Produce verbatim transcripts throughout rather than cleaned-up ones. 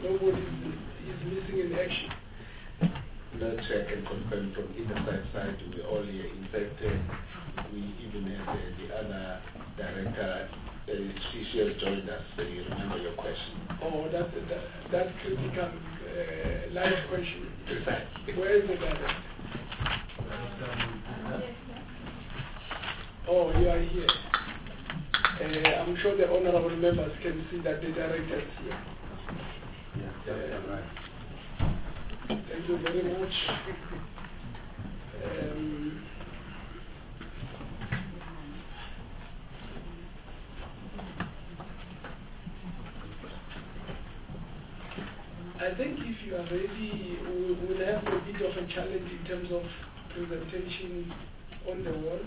nobody is, is missing in action. That I can confirm from Intersite side, we all here. In fact, uh, we even had uh, the other director, uh, she, she has joined us, so you remember your question. Oh, that, that, that critical uh, live question. Precisely. Where is the director? Oh, you are here. Uh, I'm sure the honorable members can see that the director is here. Yeah, that's uh, right. Thank you very much. Um, I think if you are ready, we will have a bit of a challenge in terms of presentation on the wall.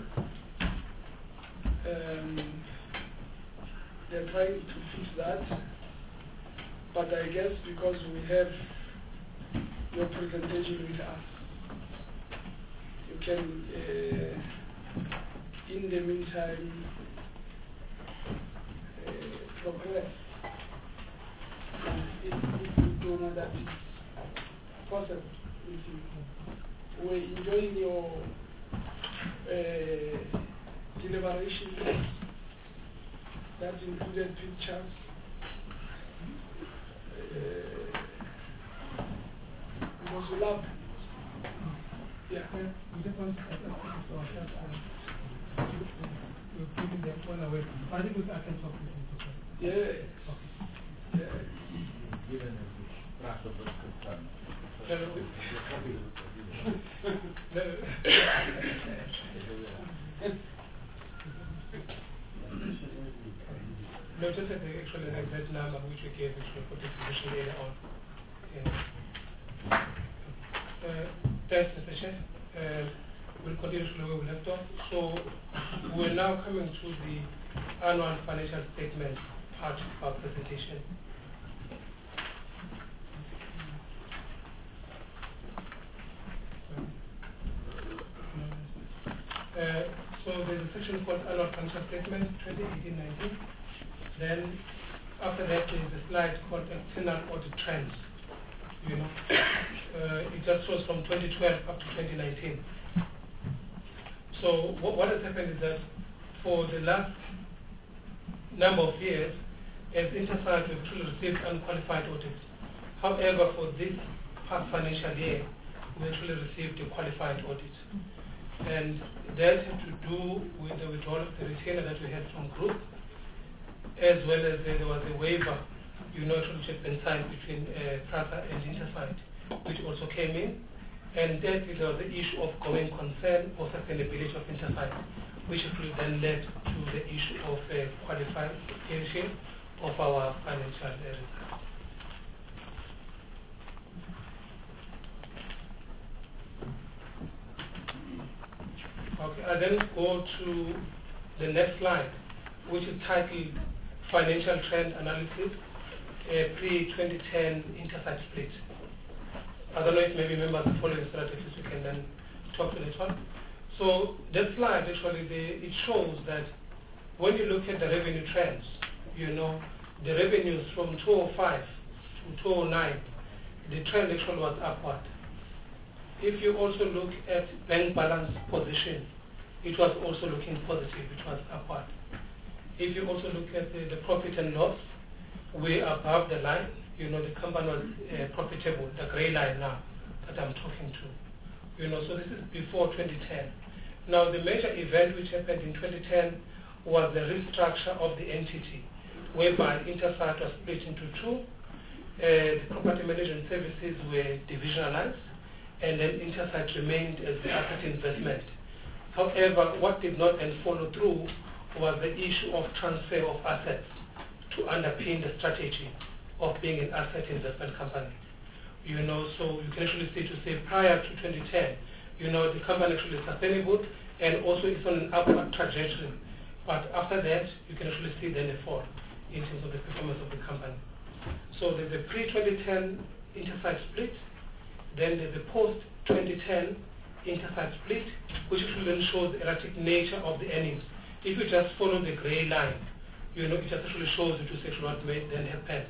Um, they're trying to fix that, but I guess because we have your presentation with us, you can, uh, in the meantime, uh, progress. If, if you don't know that it's possible with you. We're enjoying your uh, deliberations that included pictures. Uh, because we love it. Yeah. We just want to ask ourselves and we're putting them one away. I think we can talk with them. Yeah. Okay. Yeah. Given the draft of this concern. No, just at the actually the exact number which we gave, which we put the position later on. Yeah. Uh, thanks, Mister Chair. Uh, we'll continue from where we left off. So we're now coming to the annual financial statement part of our presentation. Uh, so there's a section called annual financial statement twenty eighteen nineteen. Then after that there's a slide called external audit trends. You know, uh, it just shows from twenty twelve up to twenty nineteen. So what, what has happened is that for the last number of years, as Intersite, we've actually received unqualified audits. However, for this past financial year, we actually received a qualified audit. And that had to do with the withdrawal of the retainer that we had from group, as well as uh, there was a waiver, you know, which had been signed between uh, PRASA and Intersite, which also came in. And that there was the issue of going concern or sustainability of Intersite, which actually then led to the issue of uh, qualification of our financial uh, results. Okay, I then go to the next slide, which is titled Financial Trend Analysis, uh, pre twenty ten Intersite Split. I don't know if maybe members are following strategies, we can then talk to this one. So that slide actually, the, it shows that when you look at the revenue trends, you know, the revenues from two thousand five to two thousand nine, the trend actually was upward. If you also look at bank balance position, it was also looking positive, it was upward. If you also look at the, the profit and loss, we're above the line. You know, the company was uh, profitable, the gray line now that I'm talking to. You know, so this is before twenty ten. Now, the major event which happened in twenty ten was the restructure of the entity, whereby Intersite was split into two. Uh, the property management services were divisionalized, and then Intersite remained as the asset investment. However, what did not then follow through was the issue of transfer of assets to underpin the strategy of being an asset investment company. You know, so you can actually see to say prior to twenty ten, you know, the company actually is sustainable and also it's on an upward trajectory. But after that, you can actually see then a fall in terms of the performance of the company. So there's a pre twenty ten Intersite split, then there's a post twenty ten Intersite split, which actually then shows the erratic nature of the earnings. If you just follow the gray line, you know, it just actually shows you to say what may then happen.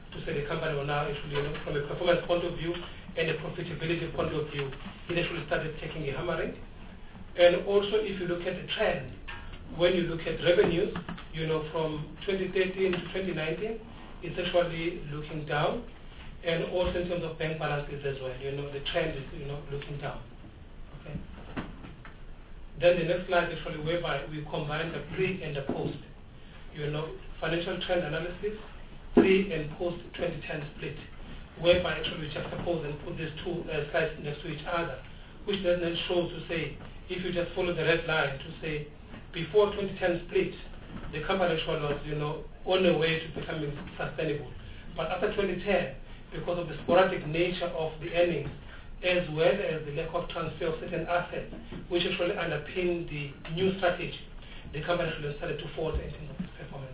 to say the company will now actually, you know, from a performance point of view and a profitability point of view, it actually started taking a hammering. And also, if you look at the trend, when you look at revenues, you know, from twenty thirteen to twenty nineteen, it's actually looking down. And also in terms of bank balances as well, you know, the trend is, you know, looking down. Okay. Then the next slide actually whereby we combine the pre and the post, you know, financial trend analysis, pre and post twenty ten split, whereby actually we just suppose and put these two uh, slides next to each other, which then shows to say, if you just follow the red line to say, before twenty ten split, the company actually was, you know, on the way to becoming sustainable. But after twenty ten, because of the sporadic nature of the earnings, as well as the lack of transfer of certain assets, which actually underpin the new strategy, the company actually started to fall in terms of its performance.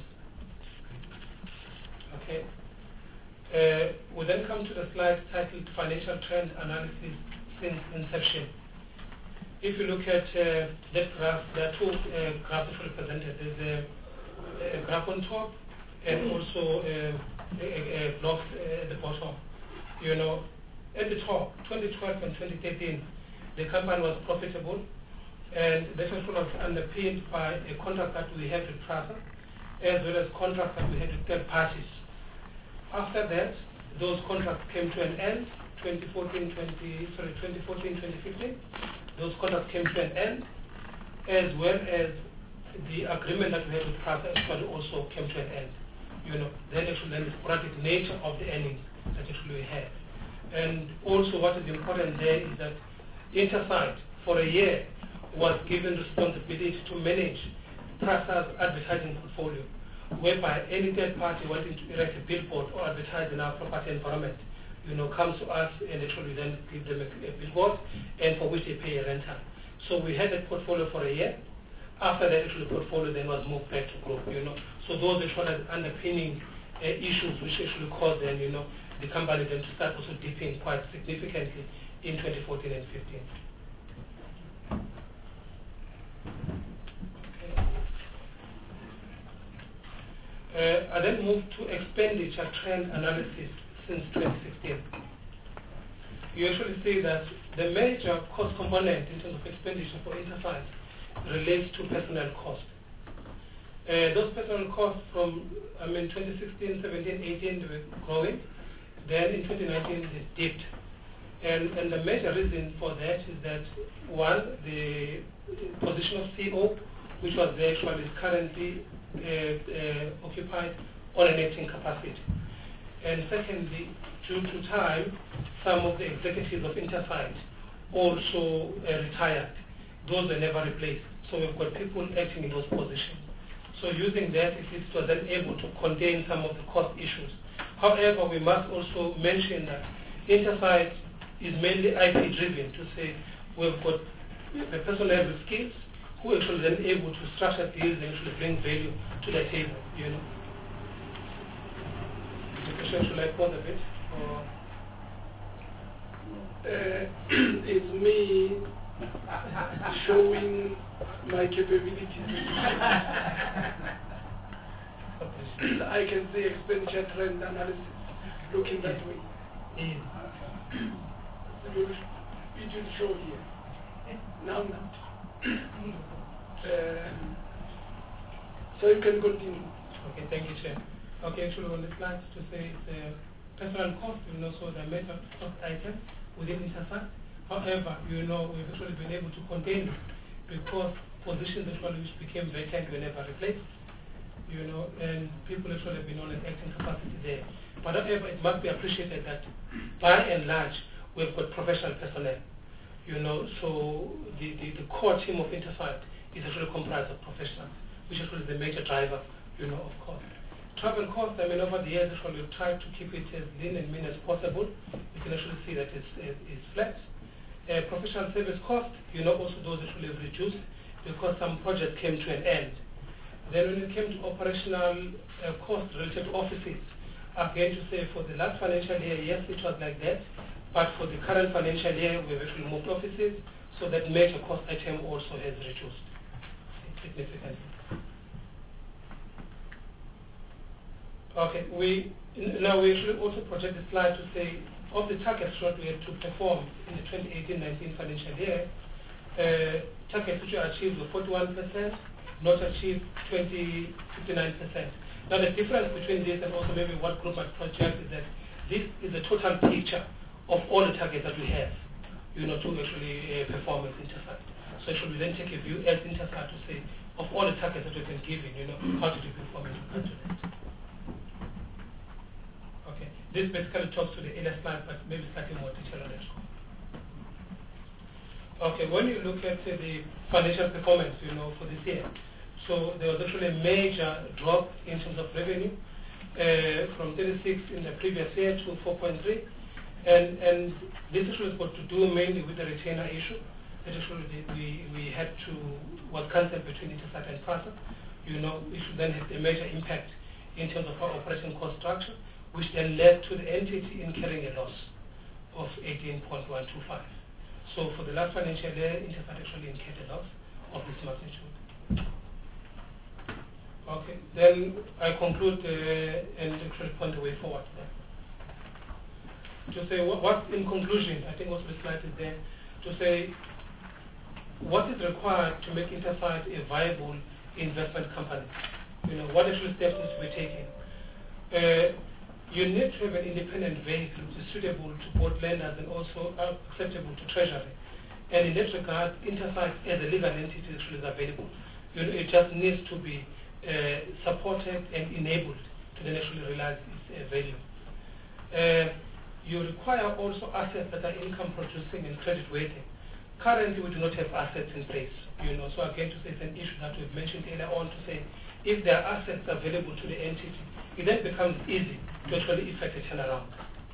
Okay. Uh, we then come to the slide titled Financial Trend Analysis Since Inception. If you look at uh, that graph, there are two uh, graphs actually presented. There's a, a graph on top and also uh, a, a, a block uh, at the bottom. You know, at the top, twenty twelve and twenty thirteen, the company was profitable, and that was underpinned by a contract that we had with Prasa, as well as contracts that we had with third parties. After that, those contracts came to an end. twenty fourteen, twenty, sorry, twenty fourteen, twenty fifteen, those contracts came to an end, as well as the agreement that we had with Prasa actually also came to an end. You know, then actually then the sporadic nature of the earnings that actually we had. And also what is important there is that Intersight for a year was given responsibility to manage Prasa's advertising portfolio, whereby any third party wanting to erect a billboard or advertise in our property environment, you know, comes to us and actually then give them a, a billboard, and for which they pay a rental. So we had that portfolio for a year. After that, actually, the portfolio then was moved back to group, you know. So those actually underpinning uh, issues which actually caused then, you know, the company then to start also dipping quite significantly in twenty fourteen and fifteen. Okay. Uh, I then moved to expenditure trend analysis since twenty sixteen. You actually see that the major cost component in terms of expenditure for Intersight relates to personnel costs. Uh, those personnel costs from, I mean, twenty sixteen, seventeen, eighteen, they were growing. Then in twenty nineteen, they dipped. And, and the major reason for that is that, one, the position of C E O, which was there actually, is currently uh, uh, occupied on an acting capacity. And secondly, due to time, some of the executives of Intersight also uh, retired. Those were never replaced. So we've got people acting in those positions. So using that, it was then able to contain some of the cost issues. However, we must also mention that Intersight is mainly I P driven, to say we've got the personnel with skills who actually then able to structure deals and actually bring value to the table, you know. Should I pause a bit? Or? Uh, it's me showing my capabilities. I can say expenditure trend analysis looking that way. It will, it will show here. Now, now. Uh, so you can continue. Okay, thank you, Chair. Okay, actually on the slides to say the personal cost, you know, so the major cost item within Intersight. However, you know, we've actually been able to contain it because positions actually which became vacant were never replaced, you know, and people actually have been on an acting capacity there. But however, it must be appreciated that by and large, we've got professional personnel, you know, so the, the, the core team of Intersight is actually comprised of professionals, which actually is the major driver, you know, of course. Travel costs, I mean, over the years, actually, we've tried to keep it as lean and mean as possible. You can actually see that it's, it's flat. Uh, professional service costs, you know, also those actually have reduced because some projects came to an end. Then when it came to operational uh, costs related to offices, I'm going to say for the last financial year, yes, it was like that. But for the current financial year, we've actually moved offices, so that major cost item also has reduced significantly. Okay, we now we actually also project the slide to say of the targets that we had to perform in the twenty eighteen nineteen financial year, uh, targets which were achieved were forty-one percent, not achieved twenty, fifty-nine percent. Now the difference between this and also maybe what group might project is that this is a total picture of all the targets that we have, you know, to actually uh, perform as Intersight. So should we then take a view as Intersight to say of all the targets that we've been given, you know, how did we perform in regard to that? Okay, this basically talks to the earlier slide, but maybe slightly more detail on it. Okay, when you look at uh, the financial performance, you know, for this year, so there was actually a major drop in terms of revenue uh, from thirty-six in the previous year to four point three, and and this actually was got to do mainly with the retainer issue. That actually we we had to was cancelled between Intersight and PRASA. You know, it then had a major impact in terms of our operating cost structure, which then led to the entity incurring a loss of eighteen point one two five. So for the last financial year, Intersight actually incurred a loss of this magnitude. Okay, then I conclude uh, and actually point the way forward there. To say what, what, in conclusion, I think also the slide is there, to say what is required to make Intersight a viable investment company. You know, what actual steps need to be taken. Uh, you need to have an independent vehicle which is suitable to both lenders and also acceptable to Treasury. And in that regard, Intersight as a legal entity actually is available. You know, it just needs to be uh, supported and enabled to then actually realize its uh, value. Uh, you require also assets that are income producing and credit weighting. Currently, we do not have assets in place. You know, so again, to say it's an issue that we've mentioned earlier on, to say if there are assets available to the entity, it then becomes easy to actually effect a turnaround.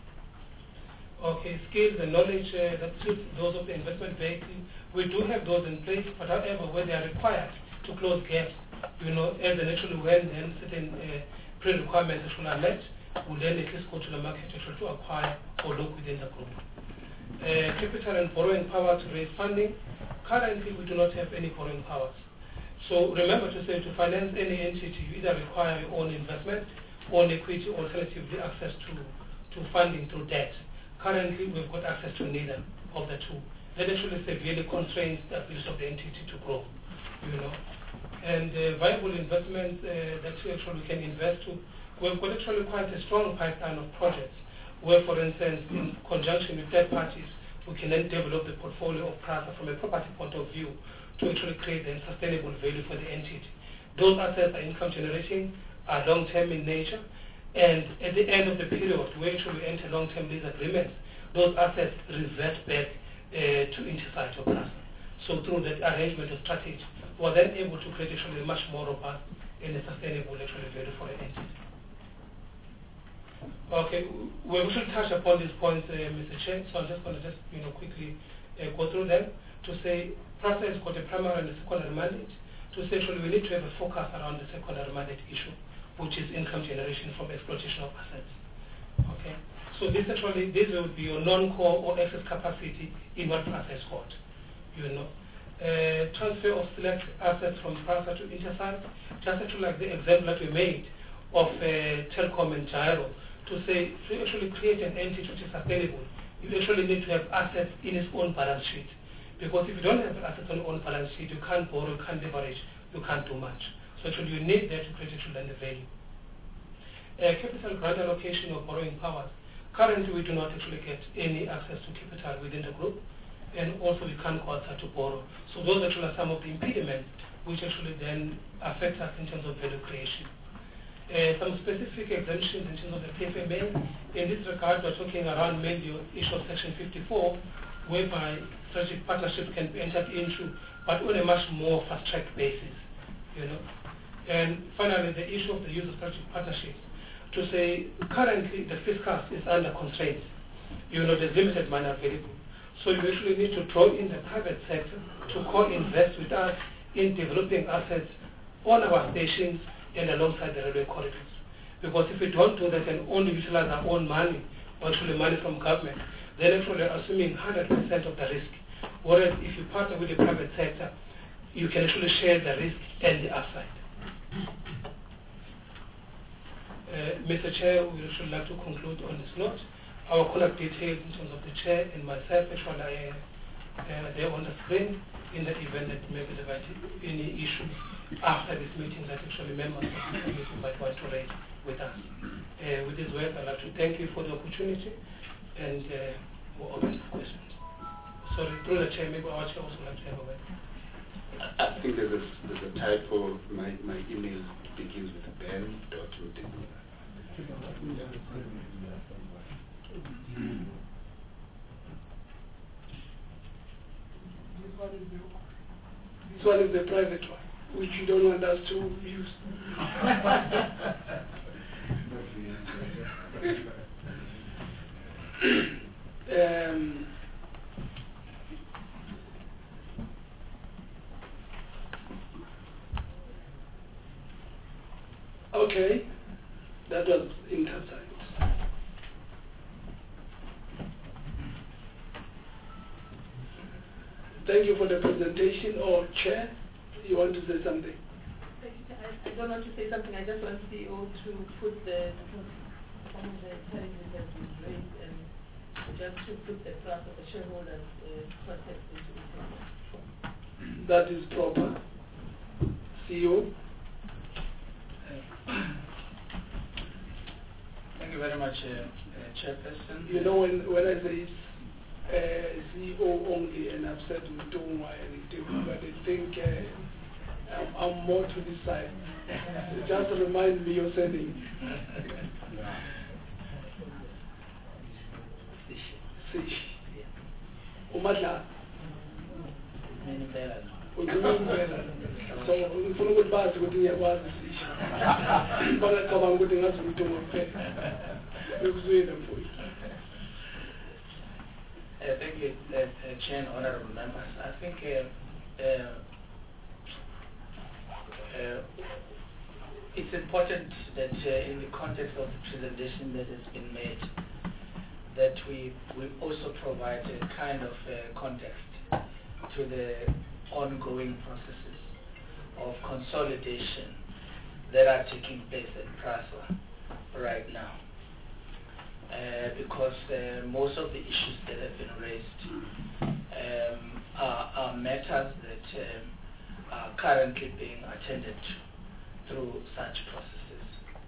Okay, skills and knowledge uh, that suits those of the investment vehicle, we do have those in place, but however, where they are required to close gaps, you know, as an actually when then certain uh, pre-requirements actually are met, we'll then at least go to the market actually to acquire or look within the group. Uh, capital and borrowing power to raise funding. Currently, we do not have any borrowing powers. So remember to say to finance any entity, you either require your own investment, own equity, or alternatively access to, to funding through debt. Currently, we've got access to neither of the two. That actually severely constrains the ability of the entity to grow, you know. And uh, viable investments uh, that we actually can invest to, we've got actually quite a strong pipeline of projects where, for instance, in conjunction with third parties, we can then develop the portfolio of PRASA from a property point of view to actually create a sustainable value for the entity. Those assets are income generating, are long-term in nature, and at the end of the period, we actually enter long-term lease agreements, those assets revert back uh, to Intersight or PRASA. So through that arrangement of strategy, we are then able to create actually a much more robust and a sustainable actually value for the entity. Okay, we should touch upon these points, uh, Mister Chair, so I'm just going to just you know quickly uh, go through them to say PRASA has got a primary and a secondary mandate. To say actually we need to have a focus around the secondary mandate issue, which is income generation from exploitation of assets. Okay, so this actually this will be your non-core or excess capacity in what PRASA has got. You know, uh, transfer of select assets from PRASA to Intersight, just actually like the example that we made of uh, Telkom and Gyro. To say, to actually create an entity which is sustainable, you actually need to have assets in its own balance sheet. Because if you don't have assets on your own balance sheet, you can't borrow, you can't leverage, you can't do much. So actually you need that to create actually the value. Uh, capital grant allocation or borrowing powers. Currently we do not actually get any access to capital within the group, and also we can't go outside to borrow. So those actually are some of the impediments which actually then affect us in terms of value creation. Uh, some specific exemptions in terms of the P F M A. In this regard, we're talking around mainly the issue of Section fifty-four, whereby strategic partnerships can be entered into, but on a much more fast-track basis, you know. And finally, the issue of the use of strategic partnerships. To say, currently, the fiscus is under constraints. You know, there's limited money available. So you actually need to draw in the private sector to co-invest with us in developing assets on our stations and alongside the railway corridors. Because if we don't do that and only utilize our own money, or actually money from government, then actually assuming one hundred percent of the risk. Whereas if you partner with the private sector, you can actually share the risk and the upside. Uh, Mister Chair, we should like to conclude on this note. Our contact details in terms of the chair and myself actually are uh, there on the screen in the event that maybe there might be any issues after this meeting that actually members of the committee might want to raise with us. Uh, with these words, I'd like to thank you for the opportunity and uh, we're open for questions. Sorry, through the chair, maybe our chair also like to have a word. I think there's a, there's a typo. My, my email begins with Ben dot Mutegu. This one is the, this one is the private one, which you don't want us to use. um, okay, that was intersigned. Thank you for the presentation. Or Chair, you want to say something? I, I don't want to say something. I just want C E O to put the some of the challenges that we've raised and just to put the trust of the shareholders uh, context into the table. That is proper. C E O. Thank you very much, uh, uh, Chairperson. You know, when, when I say uh, C E O only, and I've said Mutungwa and Mutungwa, but I think uh, I'm, I'm more to this side. Just remind me your surname. Sish. Umadla. So ngifuna ukuthi bazi ukuthi ngiyakwazi Sish. Bangacabanga ukuthi ngazi Mutungwa kuphela. Bekuzwile mfowethu. Uh, thank you, uh, uh, Chair and honorable members. I think uh, uh, uh, it's important that uh, in the context of the presentation that has been made, that we, we also provide a kind of uh, context to the ongoing processes of consolidation that are taking place at PRASA right now. Uh, because uh, most of the issues that have been raised um, are, are matters that um, are currently being attended to through such processes.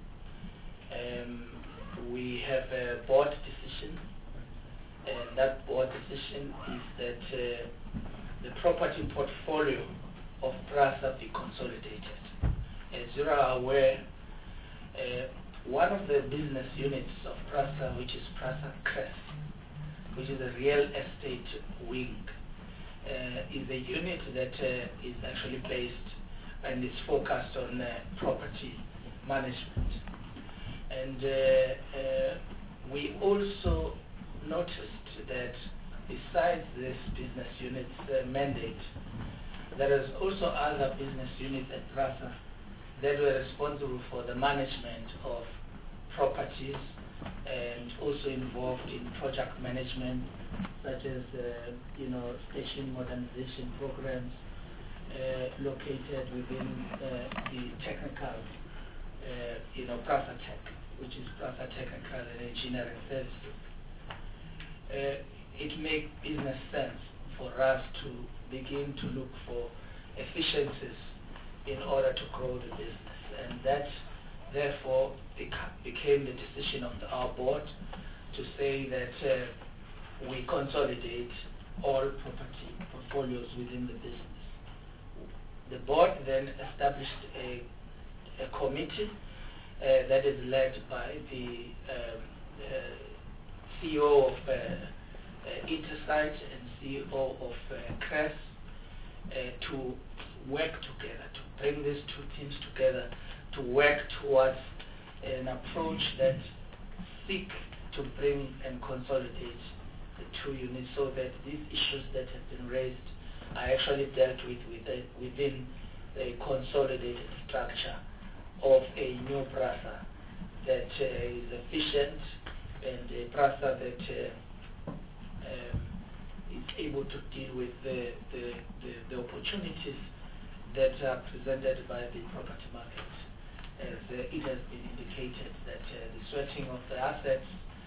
Um, we have a board decision, and that board decision is that uh, the property portfolio of PRASA be consolidated. As you are aware, uh, one of the business units of PRASA, which is PRASA Crest, which is a real estate wing, uh, is a unit that uh, is actually based and is focused on uh, property management. And uh, uh, we also noticed that besides this business unit's uh, mandate, there is also other business units at PRASA that were responsible for the management of properties and also involved in project management, such as uh, you know station modernization programs uh, located within uh, the technical, uh, you know, PRASA Tech, which is PRASA Technical and Engineering Services. Uh, it makes business sense for us to begin to look for efficiencies in order to grow the business, and that therefore beca became the decision of the, our board to say that uh, we consolidate all property portfolios within the business. The board then established a, a committee uh, that is led by the um, uh, C E O of uh, uh, Intersight and C E O of uh, Crest uh, to work together, to bring these two teams together, to work towards an approach that seek to bring and consolidate the two units so that these issues that have been raised are actually dealt with, with a, within a consolidated structure of a new PRASA that uh, is efficient and a PRASA that uh, um, is able to deal with the, the, the, the opportunities that are presented by the property market. as uh, it has been indicated, that uh, the sweating of the assets,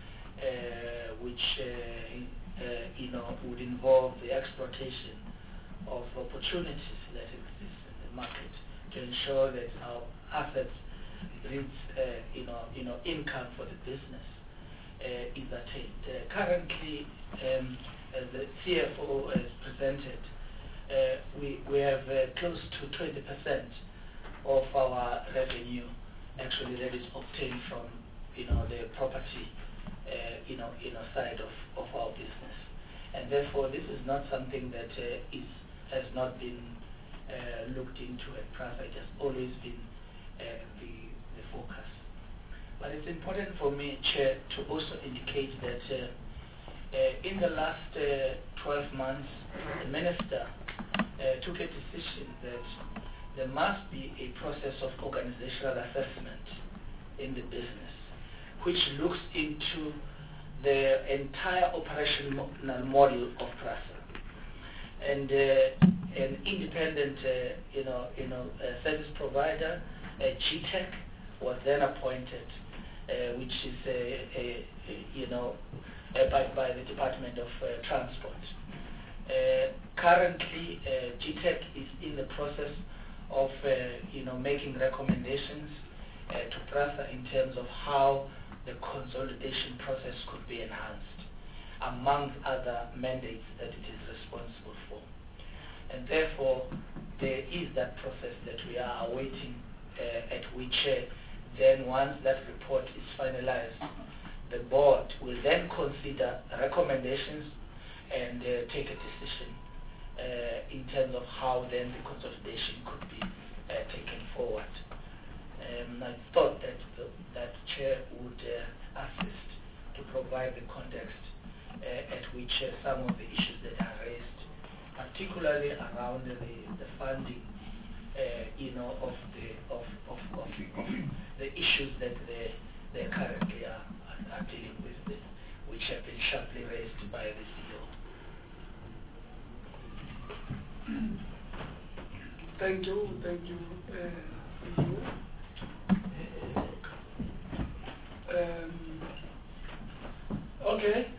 uh, which uh, in, uh, you know would involve the exploitation of opportunities that exist in the market to ensure that our assets brings uh, you know you know income for the business uh, is attained. Uh, currently, um, as the C F O has presented, uh, we we have uh, close to twenty percent of our revenue actually that is obtained from you know the property uh, you know you know side of, of our business, and therefore this is not something that uh, is has not been uh, looked into at PRASA. It has always been uh, the the focus. But it's important for me, Chair, to also indicate that uh, uh, in the last uh, twelve months, the Minister uh, took a decision that there must be a process of organizational assessment in the business, which looks into the entire operational model of PRASA. And uh, an independent, uh, you know, you know, uh, service provider, uh, G TEC, was then appointed, uh, which is, a, a, a, you know, uh, by, by the Department of uh, Transport. Uh, currently, uh, G TEC is in the process of, uh, you know, making recommendations uh, to PRASA in terms of how the consolidation process could be enhanced, among other mandates that it is responsible for. And therefore, there is that process that we are awaiting, uh, at which uh, then once that report is finalized, the board will then consider recommendations and uh, take a decision uh, in terms of how then the consolidation could be uh, taken forward. Um, I thought that the, that chair would uh, assist to provide the context uh, at which uh, some of the issues that are raised, particularly around the, the funding, uh, you know, of the of, of, of, of the issues that they they currently are, are dealing with, the, which have been sharply raised by the C E O. Thank you, thank you. Uh, you. Um, okay.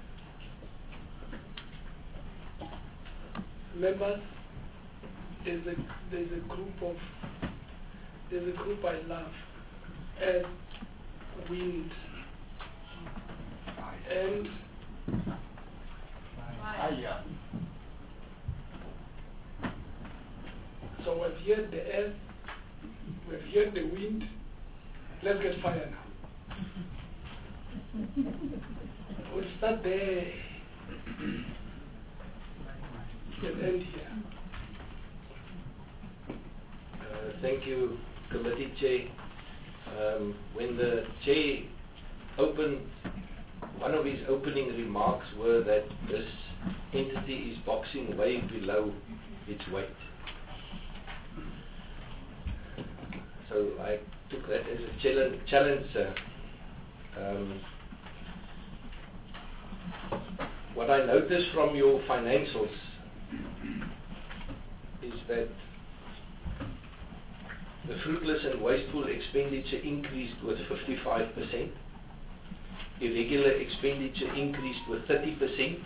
Members, there's a there's a group of there's a group I love, and wind and fire. So we've heard the earth, we've heard the wind. Let's get fire now. We'll start there. Can end here. Uh, thank you, Committee Chair. Um, when the Chair opened, one of his opening remarks were that this entity is boxing way below its weight. So I took that as a challenge, challenge sir. Um, what I noticed from your financials is that the fruitless and wasteful expenditure increased with fifty-five percent, irregular expenditure increased with thirty percent,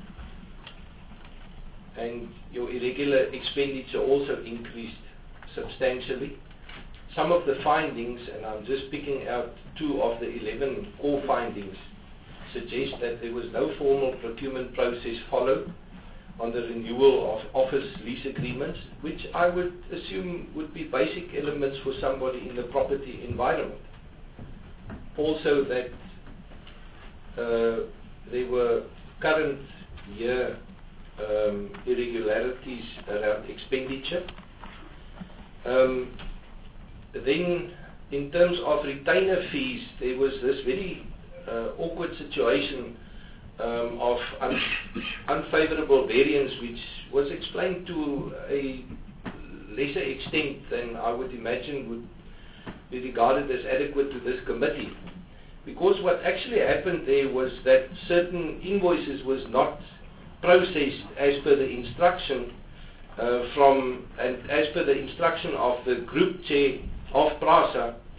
and your irregular expenditure also increased substantially. Some of the findings, and I'm just picking out two of the eleven core findings, suggest that there was no formal procurement process followed on the renewal of office lease agreements, which I would assume would be basic elements for somebody in the property environment. Also that uh, there were current year um, irregularities around expenditure. Um, then in terms of retainer fees, there was this very uh, awkward situation Um, of un unfavorable variance, which was explained to a lesser extent than I would imagine would be regarded as adequate to this committee. Because what actually happened there was that certain invoices was not processed as per the instruction uh, from, and as per the instruction of the group chair of PRASA,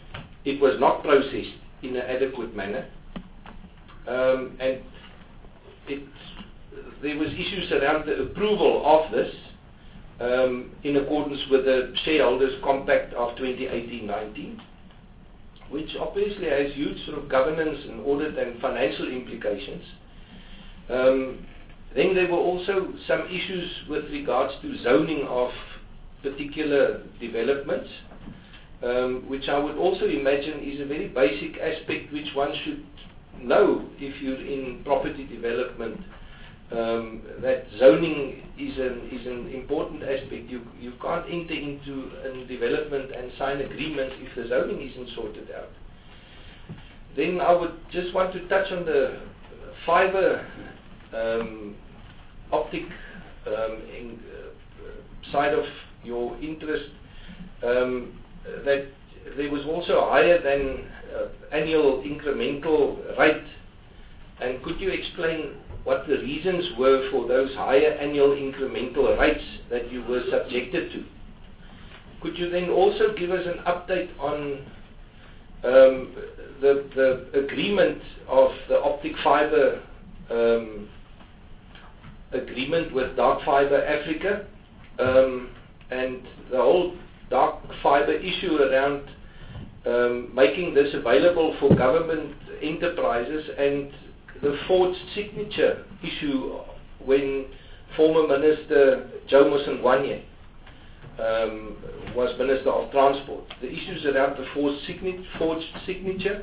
it was not processed in an adequate manner, um, and it, there was issues around the approval of this um, in accordance with the shareholders' compact of twenty eighteen nineteen, which obviously has huge sort of governance and audit and financial implications. Um, then there were also some issues with regards to zoning of particular developments, um, which I would also imagine is a very basic aspect which one should know if you're in property development, um, that zoning is an, is an important aspect. You, you can't enter into a development and sign agreements if the zoning isn't sorted out. Then I would just want to touch on the fiber um, optic um, in, uh, side of your interest, um, that there was also a higher than uh, annual incremental rate. And could you explain what the reasons were for those higher annual incremental rates that you were subjected to? Could you then also give us an update on um, the, the agreement of the optic fiber um, agreement with Dark Fiber Africa, um, and the whole dark fiber issue around um, making this available for government enterprises, and the forged signature issue when former Minister Joe Musengwanye um, was Minister of Transport. The issues around the forged, signi forged signature.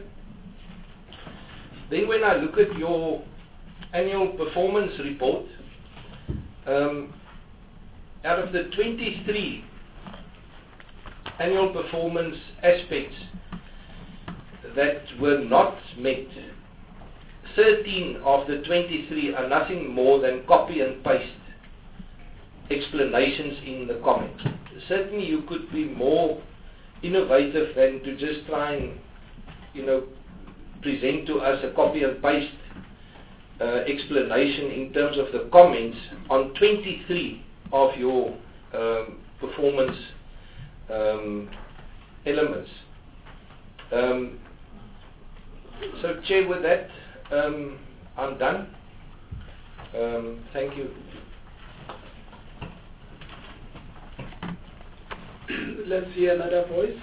Then when I look at your annual performance report, um, out of the twenty-three annual performance aspects that were not met, thirteen of the twenty-three are nothing more than copy and paste explanations in the comments. Certainly you could be more innovative than to just try and, you know, present to us a copy and paste uh, explanation in terms of the comments on twenty-three of your um, performance um, elements. Um, so, Chair, with that, um, I'm done. Um, thank you. Let's hear another voice.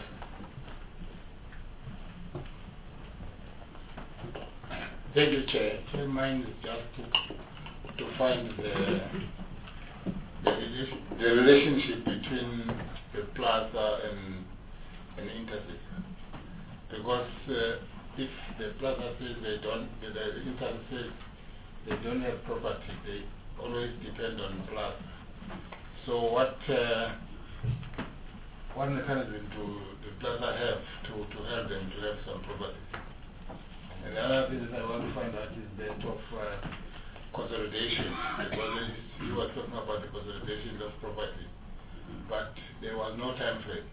Thank you, Chair. Chair, mine is just to, to find the, the, rela the relationship between the plaza and, and Intercape. Because uh, if the plaza says they don't, the Intercape says they don't have property, they always depend on plaza. So what uh, what mechanism do the plaza have to, to help them to have some property? And the other thing that I want to find out is that of uh, consolidation, because you were talking about the consolidation of property, but there was no time frame.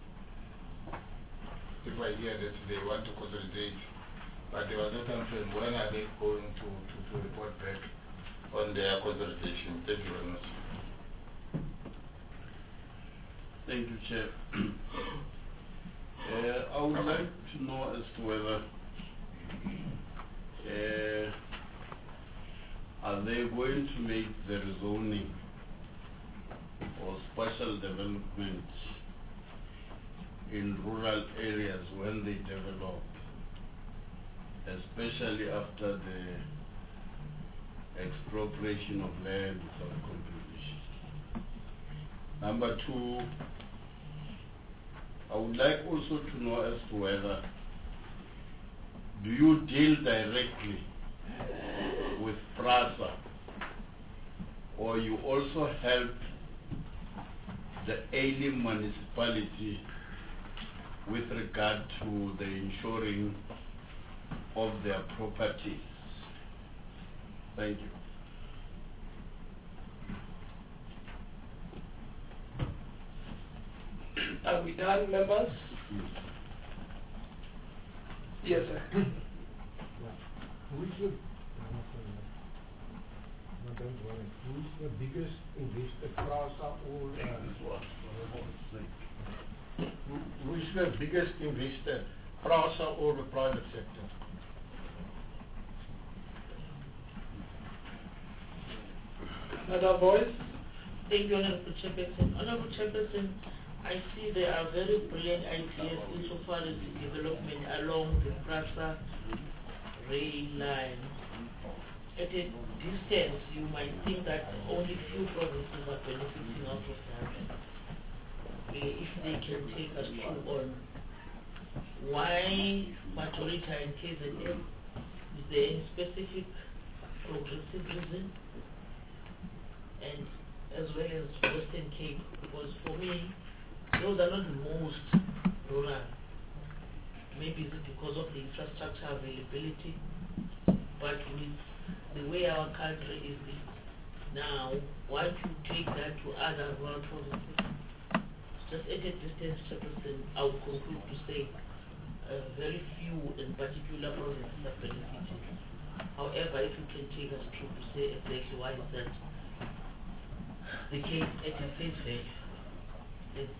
If I hear that they want to consolidate, but there was no time frame, when are they going to, to, to report back on their consolidation? Thank you very much. Thank you, Chair. uh, I would like to know as to whether uh, are they going to make the rezoning or special development in rural areas when they develop, especially after the expropriation of land without compensation? Number two, I would like also to know as to whether do you deal directly with PRASA, or you also help the ailing municipality with regard to the insuring of their properties? Thank you. Are we done, members? Yes, sir. Who is the, who is the biggest investor, PRASA or uh, who, who is the biggest investor, PRASA or the private sector? Another voice? Thank you, Honorable Chairperson. Honorable Chairperson, I see there are very brilliant ideas insofar as the development along the PRASA rail line. At a distance, you might think that only few provinces are benefiting out of that. Uh, if they can take us through on why Majorita in K Z N, is there any specific progressive reason? And as well as Western Cape, because for me, those are not the most rural. Maybe it's because of the infrastructure availability, but with the way our country is now, why do you take that to other rural provinces? Just at a distance, Chairperson, I would conclude to say uh, very few in particular provinces are benefiting. However, if you can take us through to say exactly why is that the case at a face value. Yes.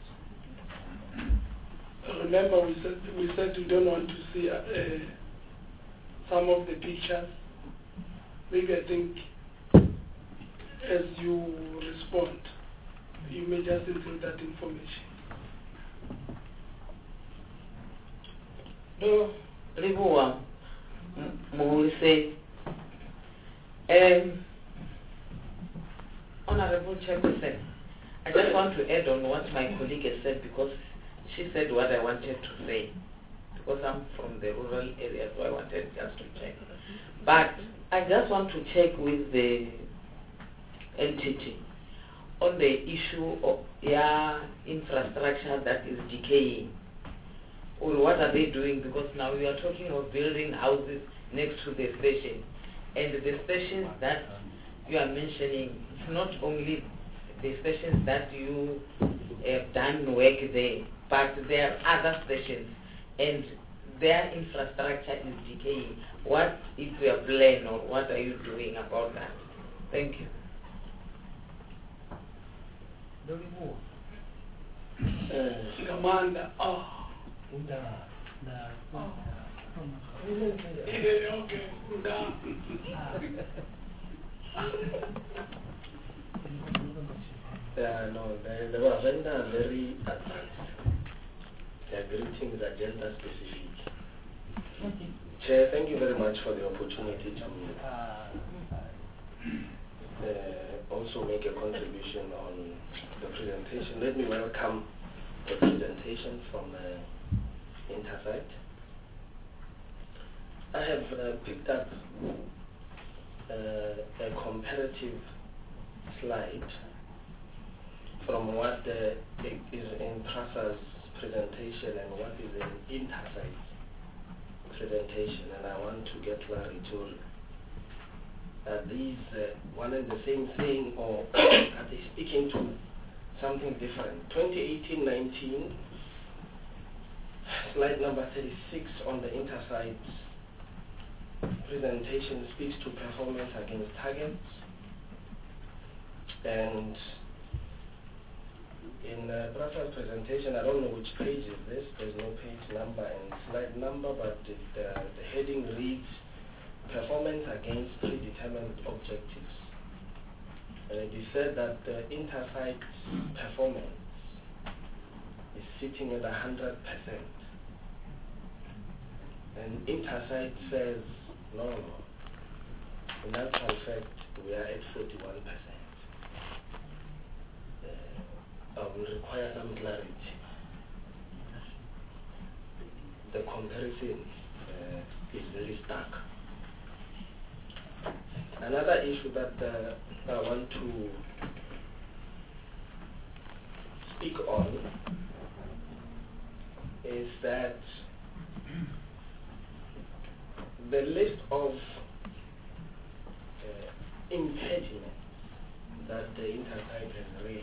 Remember, we said we said we don't want to see uh, some of the pictures. Maybe I think as you respond, you may just include that information. No, Ribuwa, Moise, um, Honorable Chairperson, I just want to add on what my colleague has said because she said what I wanted to say. Because I'm from the rural area, so I wanted just to check. But I just want to check with the entity on the issue of yeah, infrastructure that is decaying. Or what are they doing? Because now we are talking of building houses next to the station. And the stations that you are mentioning, it's not only the stations that you have done work there, but there are other stations and their infrastructure is decaying. What is your plan or what are you doing about that? Thank you. Commander, oh. Oh. Yeah, okay. Uh, no, the, the agenda are very advanced. Their greetings are gender specific. Chair, thank you very much for the opportunity to uh, also make a contribution on the presentation. Let me welcome the presentation from uh, Intersight. I have uh, picked up uh, a comparative slide from what uh, is in PRASA's presentation and what is in Intersight's presentation, and I want to get clarity. Are these uh, one and the same thing, or are they speaking to something different? twenty eighteen nineteen, slide number thirty-six on the Intersight presentation speaks to performance against targets, and in uh, PRASA's presentation, I don't know which page is this, there's no page number and slide number, but it, uh, the heading reads performance against predetermined objectives. And it is said that the Intersight's performance is sitting at one hundred percent. And Intersight says, no, no, in actual fact, we are at forty-one percent. Uh, I will require some clarity. The comparison uh, is very stark. Another issue that uh, I want to speak on is that the list of uh, impediments that the Intersight has raised,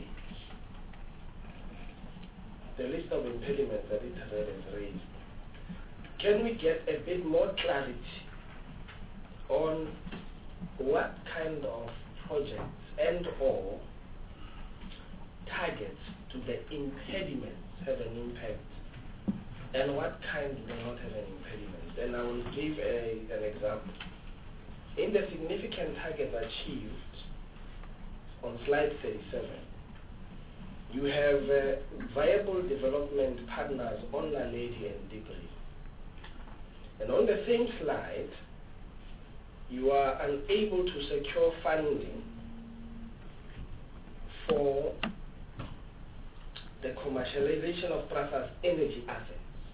the list of impediments that Intersight has raised, can we get a bit more clarity on what kind of projects and or targets to the impediments have an impact and what kind will not have an impediment. And I will give a, an example. In the significant targets achieved on slide thirty-seven, you have uh, viable development partners on Naledi and Debris. And on the same slide, you are unable to secure funding for the commercialization of PRASA's energy assets.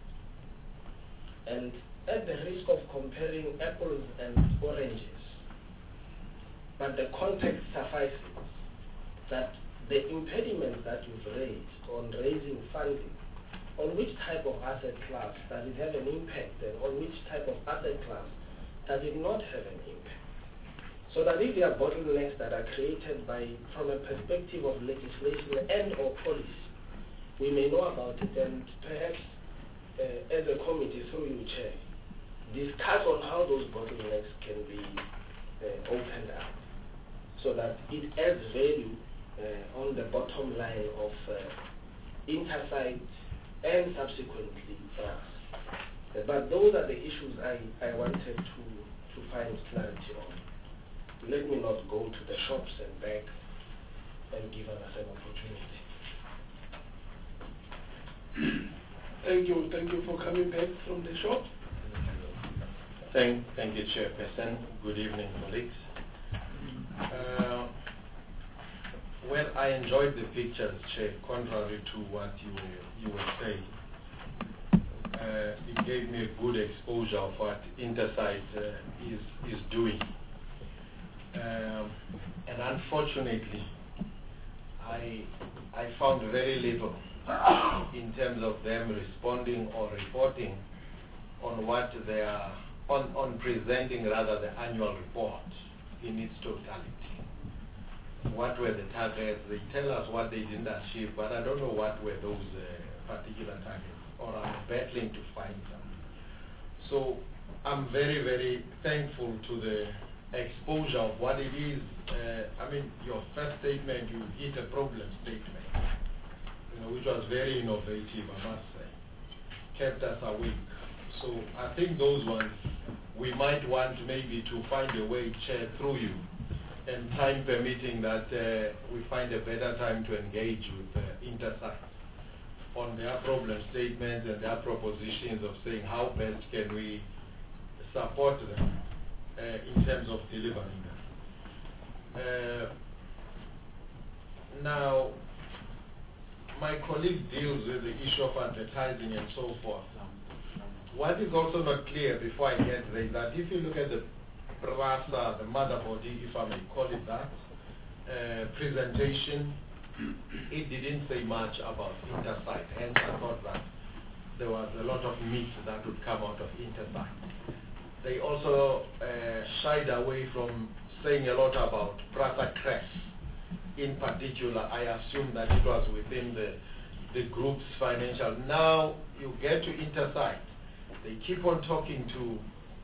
And at the risk of comparing apples and oranges, but the context suffices that the impediments that you've raised on raising funding, on which type of asset class does it have an impact, and on which type of asset class does it not have an impact? So that if there are bottlenecks that are created by, from a perspective of legislation and or policy, we may know about it, and perhaps uh, as a committee through you, Chair, discuss on how those bottlenecks can be uh, opened up so that it adds value uh, on the bottom line of uh, Intersite and subsequently for us. Uh, but those are the issues I, I wanted to, to find clarity on. Let me not go to the shops and back and give us an opportunity. Thank you. Thank you for coming back from the shop. Thank, thank you, Chairperson. Good evening, colleagues. Uh, well, I enjoyed the pictures, Chair, contrary to what you, you were saying. Uh, it gave me a good exposure of what Intersite uh, is, is doing. Um, and unfortunately, I, I found very little in terms of them responding or reporting on what they are, on, on presenting rather the annual report in its totality. What were the targets? They tell us what they didn't achieve, but I don't know what were those uh, particular targets, or I'm battling to find them. So I'm very, very thankful to the exposure of what it is. Uh, I mean, your first statement, you hit a problem statement, you know, which was very innovative, I must say. Kept us awake. So I think those ones, we might want maybe to find a way, Chair, through you, and time permitting that uh, we find a better time to engage with uh, Intersite on their problem statements and their propositions of saying how best can we support them uh, in terms of delivering them. Uh, now, my colleague deals with the issue of advertising and so forth. What is also not clear before I get there is that if you look at the PRASA, the mother body, if I may call it that, uh, presentation, it didn't say much about Intersite. Hence, I thought that there was a lot of meat that would come out of Intersite. They also uh, shied away from saying a lot about PRASA Crest. In particular, I assume that it was within the, the group's financial. Now, you get to Intersite, they keep on talking to,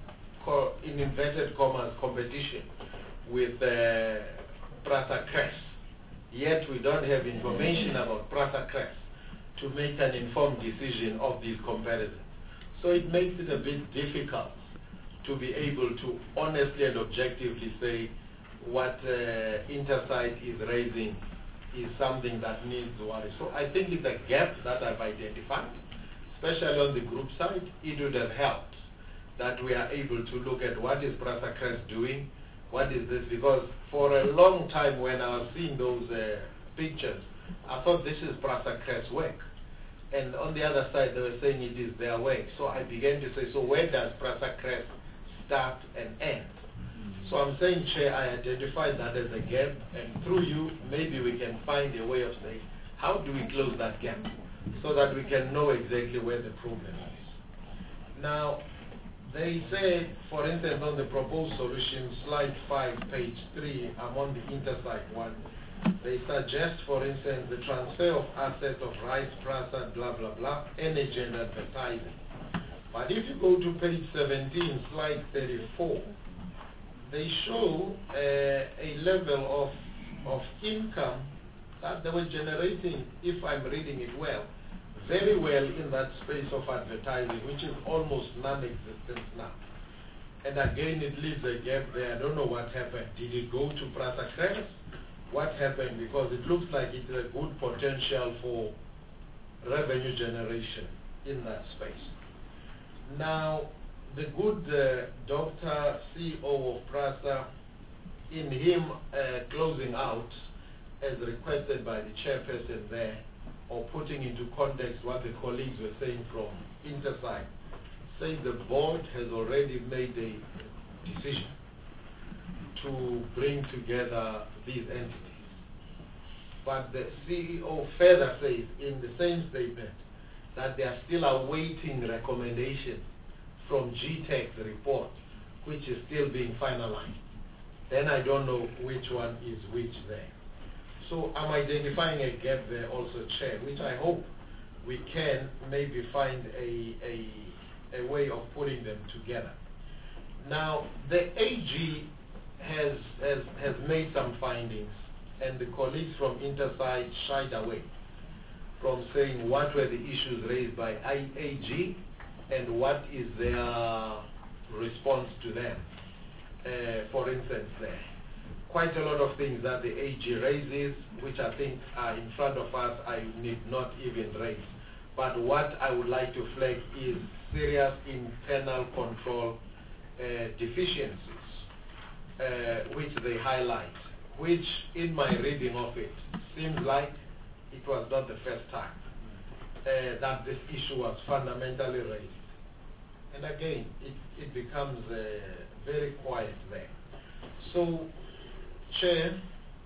in inverted commas, competition with uh, PRASA Crest. Yet we don't have information about PRASA Crest to make an informed decision of these comparisons. So it makes it a bit difficult to be able to honestly and objectively say what uh, Intersite is raising is something that needs worry. So I think it's a gap that I've identified, especially on the group side. It would have helped that we are able to look at what is PRASA Crest doing, what is this, because for a long time when I was seeing those uh, pictures, I thought this is PRASA Crest's work. And on the other side, they were saying it is their work. So I began to say, so where does PRASA Crest start and end? Mm-hmm. So I'm saying, Chair, I identified that as a gap, and through you, maybe we can find a way of saying, how do we close that gap so that we can know exactly where the problem is? Now, they say, for instance, on the proposed solution, slide five, page three, I'm on the Intersite one, they suggest, for instance, the transfer of assets of rice, PRASA, blah, blah, blah, energy and advertising. But if you go to page seventeen, slide thirty-four, they show uh, a level of, of income that they were generating, if I'm reading it well, very well in that space of advertising, which is almost non-existent now. And again, it leaves a gap there. I don't know what happened. Did it go to Prasa Crest? What happened? Because it looks like it's a good potential for revenue generation in that space. Now, the good uh, Doctor C E O of Prasa, in him uh, closing out, as requested by the chairperson there, or putting into context what the colleagues were saying from Intersite, saying the board has already made a decision to bring together these entities. But the C E O further says in the same statement that they are still awaiting recommendations from G TEC's report, which is still being finalized. Then I don't know which one is which there. So I'm identifying a gap there also, Chair, which I hope we can maybe find a, a, a way of putting them together. Now, the A G has, has, has made some findings, and the colleagues from Intersite shied away from saying what were the issues raised by A G and what is their response to them. Uh, for instance, there quite a lot of things that the A G raises, which I think are in front of us, I need not even raise. But what I would like to flag is serious internal control uh, deficiencies, uh, which they highlight, which in my reading of it seems like it was not the first time uh, that this issue was fundamentally raised. And again, it, it becomes uh, very quiet there. So, Chair,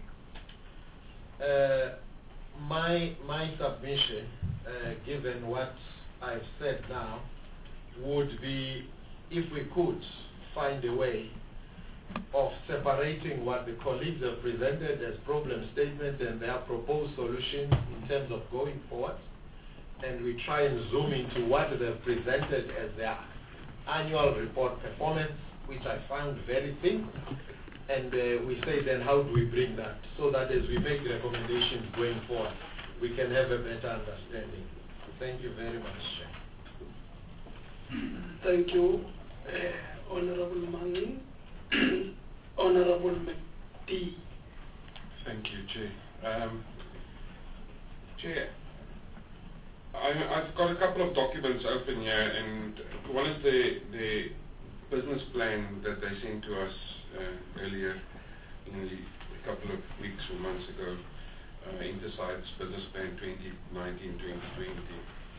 uh, my, my submission, uh, given what I've said now, would be if we could find a way of separating what the colleagues have presented as problem statements and their proposed solutions in terms of going forward, and we try and zoom into what they've presented as their annual report performance, which I found very thin, and uh, we say then how do we bring that so that as we make recommendations going forward, we can have a better understanding. Thank you very much, Chair. Thank you, uh, Honorable Mangi. Honorable McD. Thank you, Chair. Um, Chair, I, I've got a couple of documents open here, and one is the, the business plan that they sent to us uh, earlier, in the, a couple of weeks or months ago, uh, Intersite's business plan twenty nineteen to twenty twenty,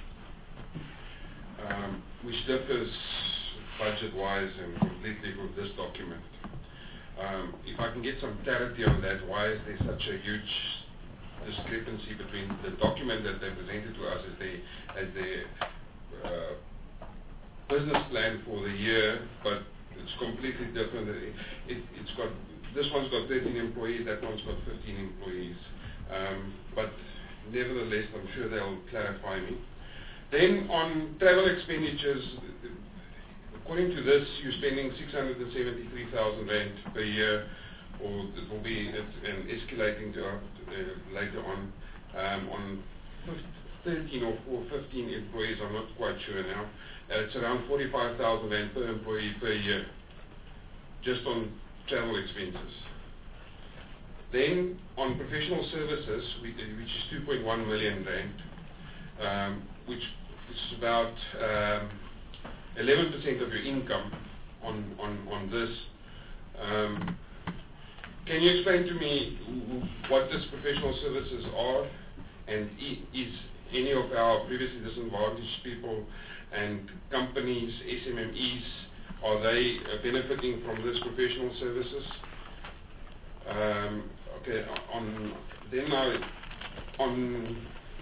um, which differs budget-wise and completely from this document. Um, if I can get some clarity on that, why is there such a huge discrepancy between the document that they presented to us as the as the uh, business plan for the year, but it's completely different. It, it, it's got this one's got thirteen employees, that one's got fifteen employees. Um, but nevertheless, I'm sure they'll clarify me. Then on travel expenditures, according to this, you're spending six hundred seventy-three thousand rand per year, or it will be it's, and escalating to uh, later on um, on thirteen or, or fifteen employees. I'm not quite sure now. Uh, it's around forty-five thousand rand per employee per year, just on travel expenses. Then on professional services, we, which is two point one million rand, um, which is about um, eleven percent of your income on, on, on this. Um, can you explain to me what this professional services are, and is any of our previously disadvantaged people and companies, S M M Es, are they uh, benefiting from this professional services? Um, okay, on then now on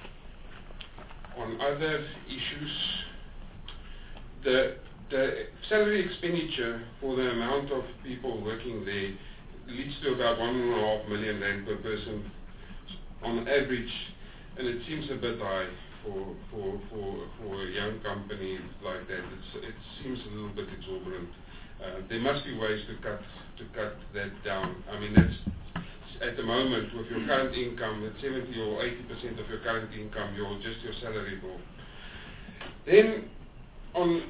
on other issues, the the salary expenditure for the amount of people working there leads to about one and a half million rand per person on average, and it seems a bit high for for for for a young company like that. It's, it seems a little bit exorbitant. Uh, there must be ways to cut to cut that down. I mean, that's at the moment with your current income, at seventy or eighty percent of your current income, your just your salary bill. Then on,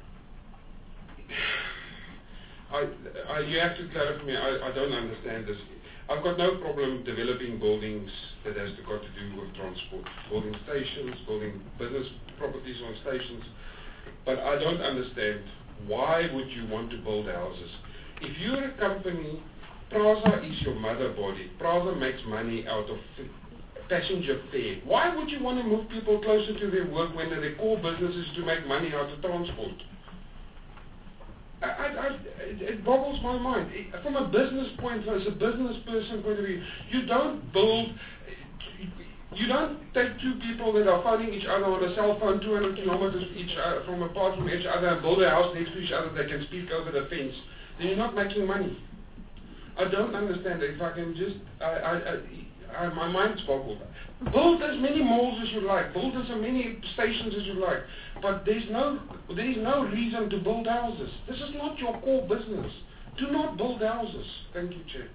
I, I, you have to clarify me. I, I don't understand this. I've got no problem developing buildings that has to got to do with transport, building stations, building business properties on stations. But I don't understand, why would you want to build houses? If you're a company, PRASA is your mother body. PRASA makes money out of passenger fare. Why would you want to move people closer to their work when their core business is to make money out of transport? I, I, I, it, it boggles my mind. It, from a business point, as a business person point of view, you don't build, you don't take two people that are phoning each other on a cell phone two hundred kilometers each uh, from apart from each other and build a house next to each other that can speak over the fence. Then you're not making money. I don't understand it. If I can just, I, I, I, I, my mind's boggled. Build as many malls as you like. Build as many stations as you like. But there's no, there is no reason to build houses. This is not your core business. Do not build houses. Thank you, Chair.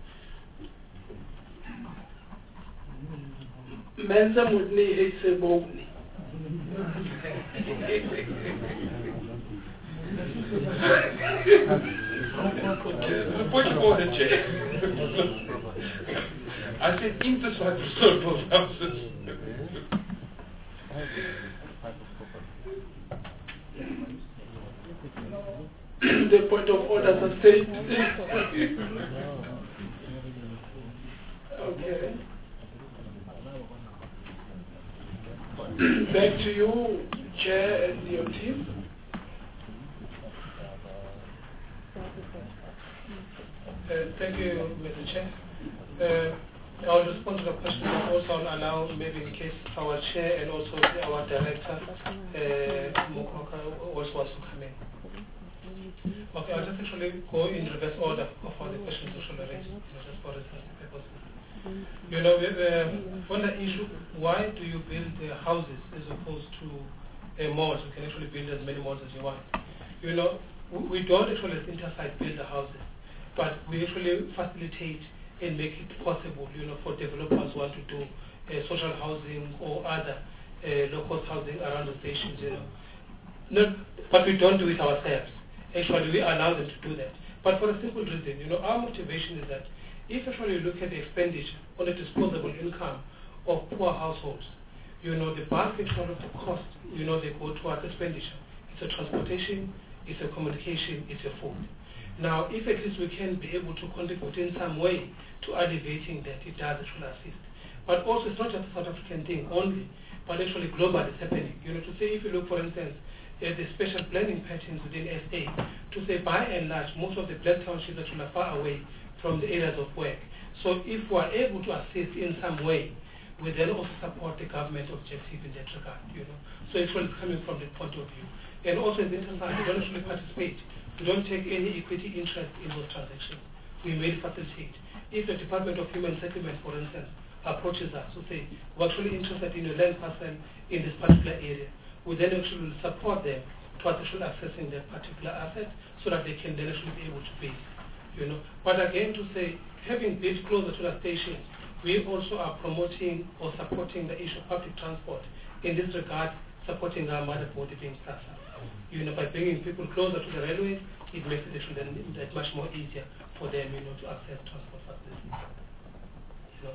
Mensa mutni ekse bogni. Point of order, Chair. I said Intersite was not build houses. The point of order sustained. Okay. Back to you, Chair, and your team. Uh, thank you, Mister Chair. Uh, I'll respond to the question, but also I'll allow, maybe in case our Chair and also our Director, uh, Mukoka, also wants to come in. Okay, I'll just actually go in reverse order of all the questions actually raised, just for research purposes. You know, uh, on the issue, why do you build uh, houses as opposed to uh, malls? You can actually build as many malls as you want. You know, we don't actually as Intersite build the houses, but we actually facilitate and make it possible, you know, for developers who want to do uh, social housing or other uh, low-cost housing around the stations, you know. Not, but we don't do it ourselves. Actually, we allow them to do that. But for a simple reason, you know, our motivation is that if actually you look at the expenditure on the disposable income of poor households, you know, the vast majority of the cost, you know, they go towards expenditure. It's a transportation, it's a communication, it's a food. Now, if at least we can be able to contribute in some way to alleviating that, it does actually assist. But also, it's not just a South African thing only, but actually globally it's happening. You know, to say, if you look, for instance, at the special planning patterns within S A, to say, by and large, most of the black townships actually are far away from the areas of work. So if we are able to assist in some way, we then also support the government objective in that regard, you know. So it's really coming from that point of view. And also, as Intersite, we don't actually participate. We don't take any equity interest in those transactions. We may facilitate. If the Department of Human Settlement, for instance, approaches us to say, we're actually interested in a land parcel in this particular area, we then actually will support them towards actually accessing that particular asset so that they can then actually be able to pay. You know. But again, to say, having built closer to the station, we also are promoting or supporting the issue of public transport. In this regard, supporting our mother body being PRASA. You know, by bringing people closer to the railways, it makes it actually then that much more easier for them, you know, to access transport facilities. You know.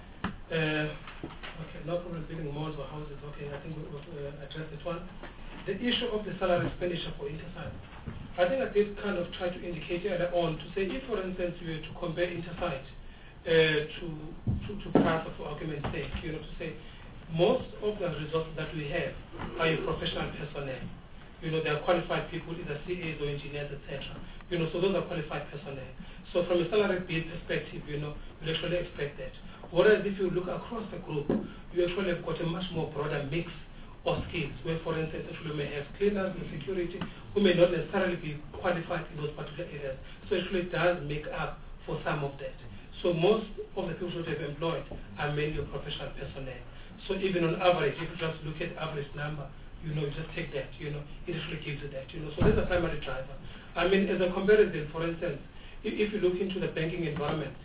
Uh, okay, no problem building malls or houses. Okay, I think we've uh, addressed that one. The issue of the salary expenditure for Intersite. I think I did kind of try to indicate earlier on to say, if for instance you were to compare Intersite uh, to, to, to PRASA for argument's sake, you know, to say most of the resources that we have are your professional personnel. You know, they are qualified people, either C As or engineers, et cetera. You know, so those are qualified personnel. So from a salary bill perspective, you know, you actually expect that. Whereas if you look across the group, you actually have got a much more broader mix of skills, where for instance, actually may have cleaners and security who may not necessarily be qualified in those particular areas. So it actually does make up for some of that. So most of the people that have employed are mainly professional personnel. So even on average, if you just look at average number, you know, you just take that, you know, it actually gives you that, you know. So that's a primary driver. I mean, as a comparison, for instance, if, if you look into the banking environment,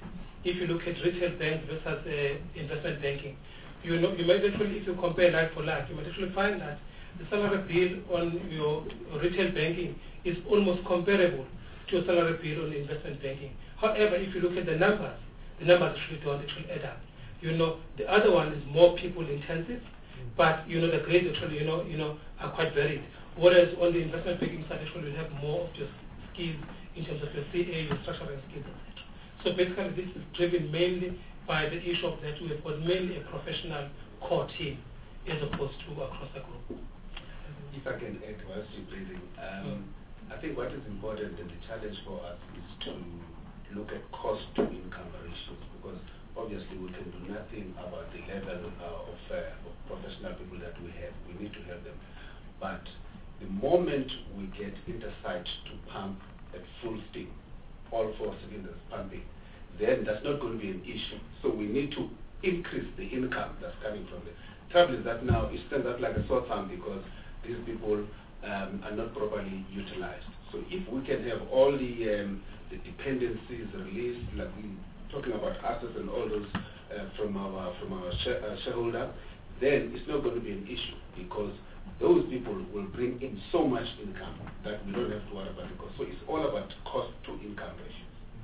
if you look at retail banks versus uh, investment banking, you know, you might actually, if you compare like for like, you might actually find that the salary bill on your retail banking is almost comparable to a salary bill on investment banking. However, if you look at the numbers, the numbers actually don't actually add up. You know, the other one is more people intensive, but you know the grades actually, you know, you know, are quite varied. Whereas on the investment banking side, actually, you have more of your skills in terms of your C A, your structural skills, et cetera. So basically, this is driven mainly by the issue of that we have got mainly a professional core team as opposed to across the group. If I can add whilst you're breathing, um, I think what is important and the challenge for us is to look at cost to income ratios, because obviously we can do nothing about the level uh, of, uh, of professional people that we have. We need to have them. But the moment we get Intersight to pump at full steam, all four cylinders pumping, then that's not going to be an issue. So we need to increase the income that's coming from it. The trouble is that now it stands up like a sore thumb because these people um, are not properly utilized. So if we can have all the, um, the dependencies released, like we talking about assets and all those uh, from our from our share, uh, shareholder, then it's not going to be an issue because those people will bring in so much income that we don't have to worry about the cost. So it's all about cost to income ratio.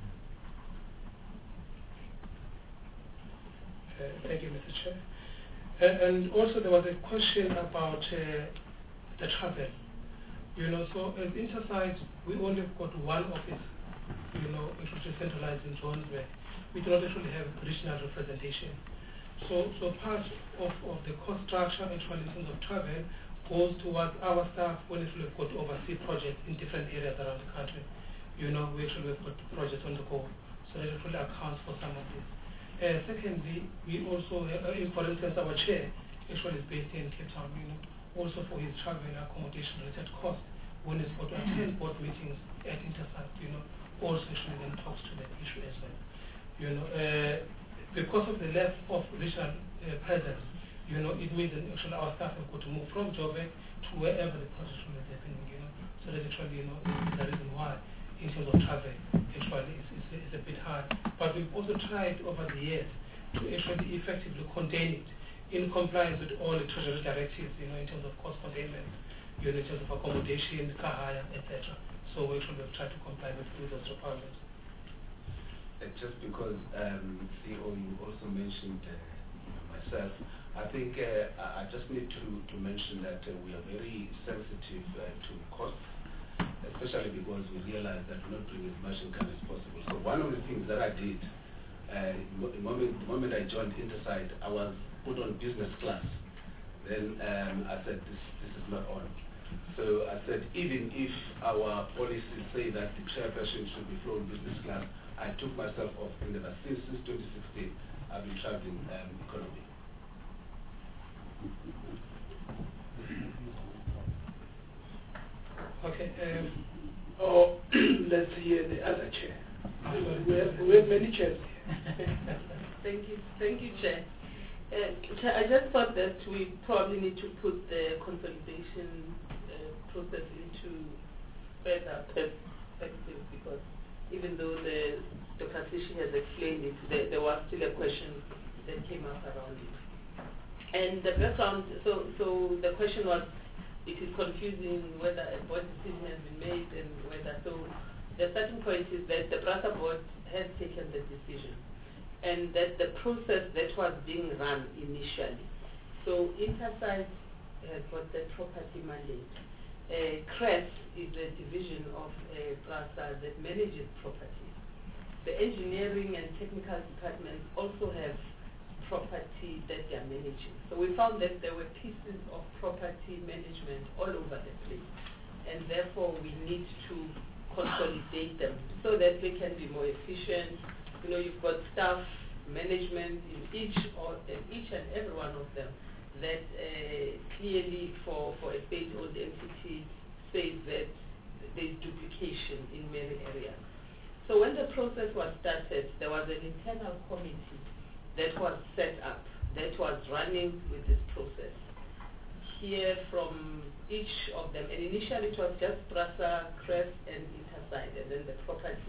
Uh, thank you, Mister Chair. Uh, and also there was a question about uh, the travel. You know, so as Intersight, we only have got one office, you know, which is centralized in Johannesburg. We do not actually have regional representation. So, so part of, of the cost structure actually in terms of travel goes towards our staff when actually we've got to oversee projects in different areas around the country. You know, we actually have got projects on the go. So that actually accounts for some of this. Uh, secondly, we also, uh, for instance, our chair actually is based in Cape Town, you know, also for his travel and accommodation related costs when he's got to attend board meetings at Intersight, you know, also actually then talks to that issue as well. You know, uh, because of the lack of regional uh, presence, you know, it means that actually our staff have got to move from Joburg to wherever the project is happening, you know, so that actually, you know, is the reason why in terms of travel, actually it's, it's, it's a bit hard. But we've also tried over the years to actually effectively contain it in compliance with all the treasury directives, you know, in terms of cost containment, you know, in terms of accommodation, car hire, et cetera. So we actually have tried to comply with, with those requirements. Uh, just because um, C E O, you also mentioned uh, you know, myself, I think uh, I just need to, to mention that uh, we are very sensitive uh, to costs, especially because we realize that we're not doing as much income as possible. So one of the things that I did, uh, the, moment, the moment I joined Intersight, I was put on business class. Then um, I said, this, this is not on. So I said, even if our policies say that the chairperson should be flown business class, I took myself off and ever since, since twenty sixteen, I've been traveling um, economy. Okay. Um, oh, let's hear the other chair. We have, we have many chairs here. Thank you. Thank you, Chair. Uh, Chair, I just thought that we probably need to put the consolidation uh, process into further perspective because even though the Doctor Sishi has explained it, there, there was still a question that came up around it. And the background, so, so the question was, it is confusing whether a board decision has been made and whether, so the starting point is that the PRASA board has taken the decision and that the process that was being run initially. So Intersight has got the property mandate. Uh, CRES is a division of uh, PRASA that manages properties. The engineering and technical departments also have property that they are managing. So we found that there were pieces of property management all over the place. And therefore we need to consolidate them so that we can be more efficient. You know, you've got staff management in each or in each and every one of them that uh, clearly for, for a state-owned entity says that there's duplication in many areas. So when the process was started, there was an internal committee that was set up, that was running with this process. Hear from each of them, and initially it was just PRASA, CRES, and Intersight, and then the property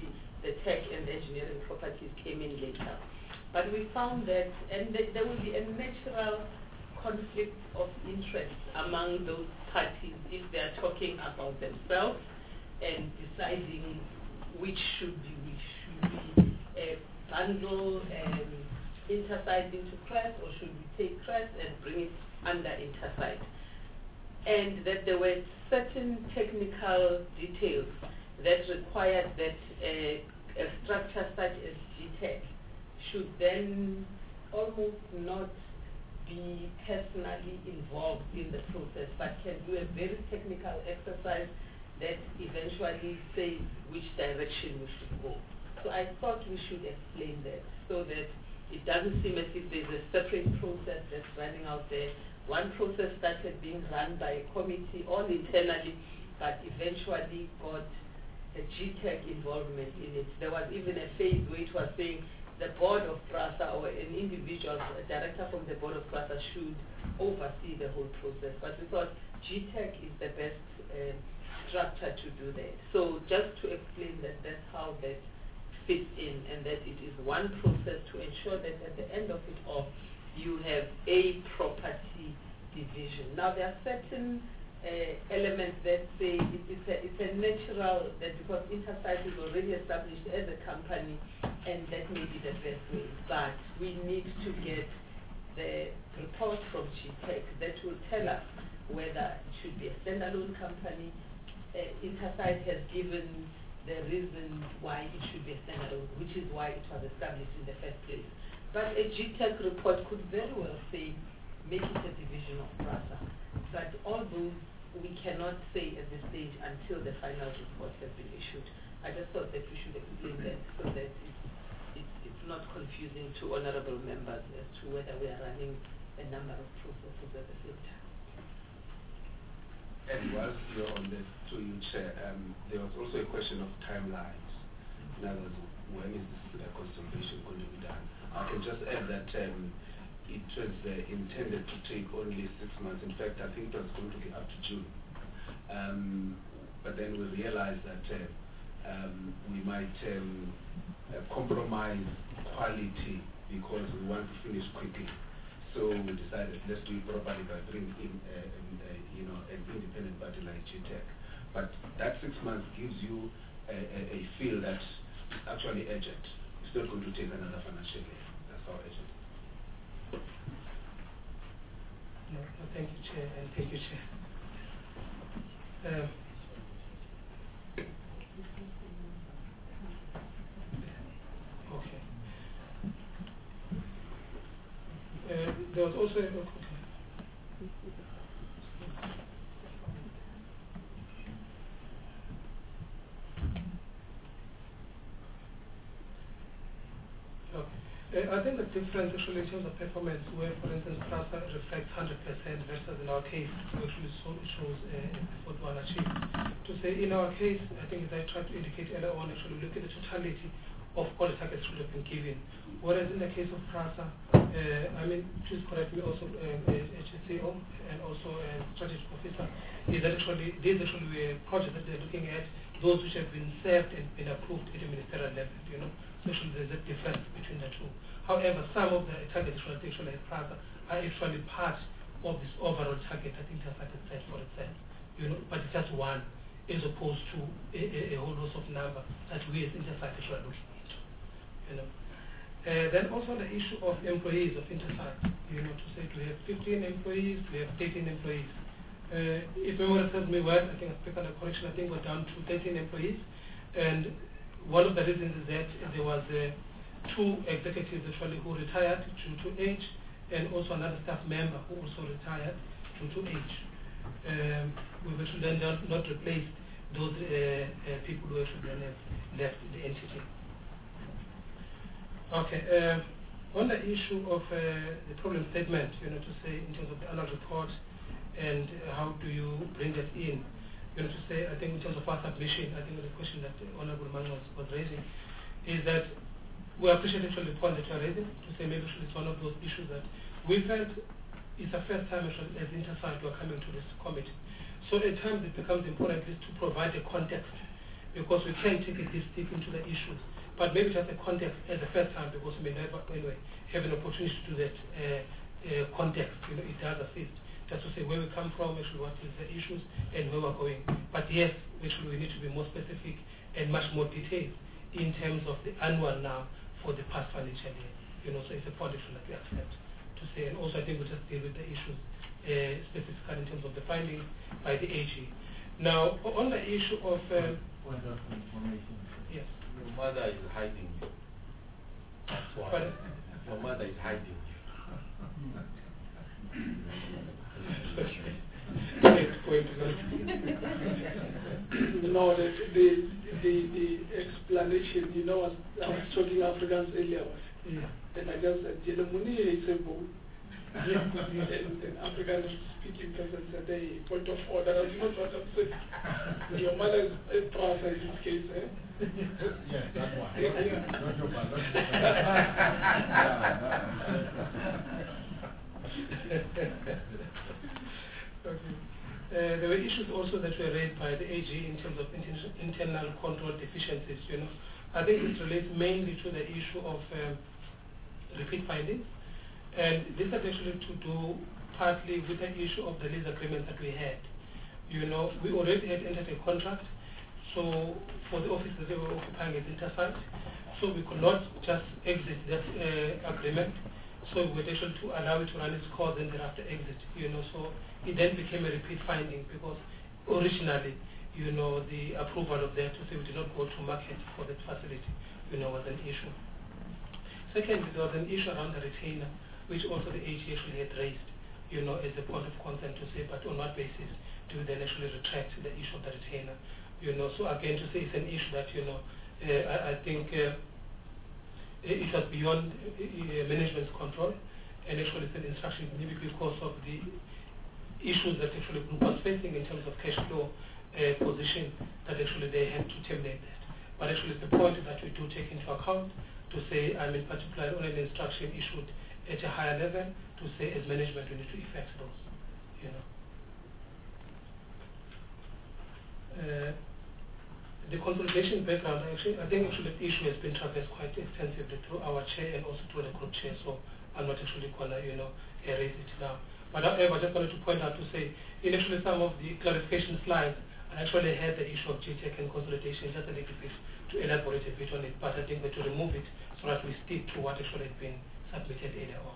the tech and engineering properties came in later. But we found that, and th there will be a natural conflict of interest among those parties if they are talking about themselves and deciding which should be which. Should we uh, bundle um, Intersite into CREST, or should we take CREST and bring it under Intersite? And that there were certain technical details that required that uh, a structure such as G TEC should then almost not be personally involved in the process, but can do a very technical exercise that eventually says which direction we should go. So I thought we should explain that so that it doesn't seem as if there's a separate process that's running out there. One process started being run by a committee all internally, but eventually got a G TEC involvement in it. There was even a phase where it was saying the board of PRASA or an individual, a director from the board of PRASA should oversee the whole process. But we thought G TEC is the best uh, structure to do that. So just to explain that that's how that fits in, and that it is one process to ensure that at the end of it all, you have a property division. Now there are certain uh, elements that say it, it's, a, it's a natural, that because Intersite is already established as a company, and that may be the best way, but we need to get the report from G TEC that will tell us whether it should be a standalone company. Uh, Intersite has given the reason why it should be a standalone, which is why it was established in the first place. But a G TEC report could very well say, make it a division of PRASA. But all those we cannot say at this stage until the final report has been issued. I just thought that we should explain that so that it's, it's, it's not confusing to honorable members as to whether we are running a number of processes at the same time. And whilst you're on the to you, Chair, um, there was also a question of timelines. In other words, when is this uh, consolidation going to be done? I can just add that um, it was uh, intended to take only six months. In fact, I think it was going to be up to June. Um, but then we realized that uh, um, we might um, uh, compromise quality because we want to finish quickly. So we decided let's do it properly by bringing in uh, um, uh, you know, an independent body like G TEC. But that six months gives you a, a, a feel that it's actually urgent. It's not going to take another financial year. That's how urgent. No, no, thank you, Chair, and thank you, Chair. Um, okay. Uh, there was also a, okay. Uh, I think the difference actually in terms of performance, where for instance PRASA reflects one hundred percent versus in our case, which actually so, shows uh, what one achieved. To say in our case, I think as I tried to indicate earlier on, actually look at the totality of all the targets should have been given. Whereas in the case of PRASA, uh, I mean, please correct me also, uh, H S C O and also uh, strategic officer, is that actually, these actually uh, projects that they're looking at, those which have been served and been approved at the ministerial level, you know. So actually there's a difference between the two. However, some of the targets that actually at PRASA are actually part of this overall target that Intersite has set for itself, you know, but it's just one, as opposed to a, a, a whole host of number that we as Intersite are looking into, you know. Uh, then also the issue of employees of Intersite, you know, to say we have fifteen employees, we have thirteen employees. Uh, if memory serves me well, I think I speak under correction, I think we're down to thirteen employees, and one of the reasons is that there was uh, two executives actually who retired due to age, and also another staff member who also retired due to age. Um, we've actually then not, not replaced those uh, uh, people who actually then have left the entity. Okay, uh, on the issue of uh, the problem statement, you know, to say in terms of the annual report and uh, how do you bring that in, you know, to say, I think in terms of our submission, I think the question that the Honorable Man was, was raising is that we appreciate actually the point that you are raising, to say maybe actually it's one of those issues that we felt it's the first time actually as Intersite we are coming to this committee. So at times it becomes important to provide a context, because we can take a deep deep into the issues. But maybe just a context as the first time, because we may never anyway have an opportunity to do that uh, uh, context. You know, it does assist just to say where we come from, actually what is the issues, and where we're going. But yes, actually we need to be more specific and much more detailed in terms of the annual now for the past financial year. You know, so it's a point actually that we accept to say. And also I think we just deal with the issues uh, specifically in terms of the findings by the A G. Now, on the issue of... Uh, Point of information. Yes. Your mother is hiding you. That's why. Pardon? Your mother is hiding you. No, the, the, the, the explanation, you know, I was talking Afrikaans earlier, yeah. and I just said, Jelemuni is a book. And then Afrikaans speaking person said, hey, point of order, that's not what I'm saying. Your mother is a prophet in this case, eh? Yes, that one. Not your mother. Okay. Uh, there were issues also that were raised by the A G in terms of inter internal control deficiencies. You know, I think this relates mainly to the issue of um, repeat findings, and this has actually to do partly with the issue of the lease agreement that we had. You know, we already had entered a contract, so for the office that they were occupying at Intersite, so we could not just exit that uh, agreement. So we were actually to allow it to run its course and thereafter exit, you know, so it then became a repeat finding because originally, you know, the approval of that to say we did not go to market for that facility, you know, was an issue. Secondly, there was an issue around the retainer, which also the A G actually had raised, you know, as a point of concern to say, but on what basis do we then actually retract the issue of the retainer, you know, so again to say it's an issue that, you know, uh, I, I think uh, it was beyond uh, management's control, and actually it's an instruction maybe because of the issues that actually group was facing in terms of cash flow uh, position, that actually they had to terminate that. But actually it's the point that we do take into account to say, I mean, particularly on an instruction issued at a higher level, to say as management we need to effect those, you know. Uh, The consolidation background, actually, I think actually the issue has been traversed quite extensively through our chair and also through the group chair, so I'm not actually going to, you know, erase it now. But however, I just wanted to point out to say, in actually some of the clarification slides, I actually had the issue of G TEC and consolidation just a little bit to elaborate a bit on it, but I think that to remove it so that we stick to what actually had been submitted earlier on.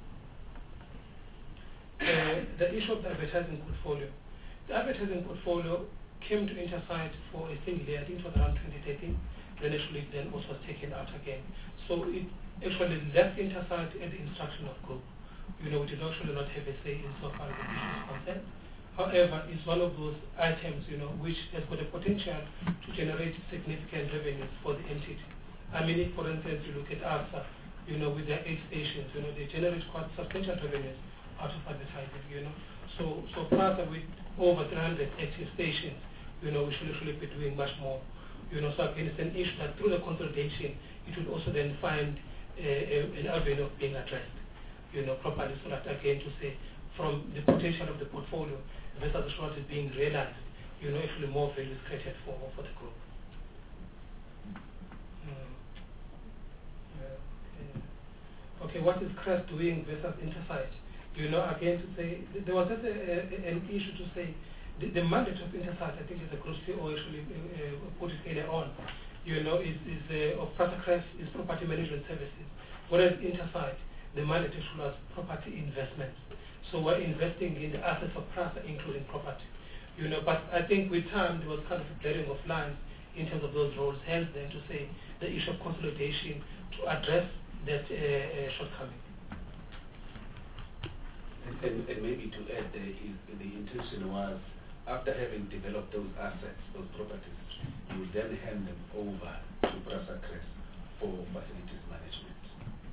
Uh, the issue of the advertising portfolio. The advertising portfolio came to Intersite for a single year, I think it was around twenty thirteen, then actually then also was taken out again. So it actually left Intersite at the instruction of group. You know, we did actually not have a say in so far as the issue is concerned. However, it's one of those items, you know, which has got a potential to generate significant revenues for the entity. I mean, if for instance you look at ARSA, you know, with their eight stations, you know, they generate quite substantial revenues out of advertising, you know. So, so further with over three hundred active stations, you know, we should actually be doing much more. You know, so again, it's an issue that through the consolidation, it would also then find uh, a, an avenue of being addressed, you know, properly, so that again to say, from the potential of the portfolio versus what is being realized, you know, actually more value is created for, for the group. Mm. Yeah, okay. Okay, what is CREST doing versus Intersite? You know, again to say, th there was just a, a, an issue to say, The, the mandate of Intersite, I think, is a group C E O actually uh, put it earlier on, you know, is, is uh, of PRASA is property management services. Whereas Intersite, the mandate actually was property investments. So we're investing in the assets of PRASA, including property. You know, but I think with time there was kind of a blurring of lines in terms of those roles. Hence, then to say the issue of consolidation to address that uh, uh, shortcoming. And, and, and maybe to add, the, the intention was, after having developed those assets, those properties, you then hand them over to PRASA CREST for facilities management.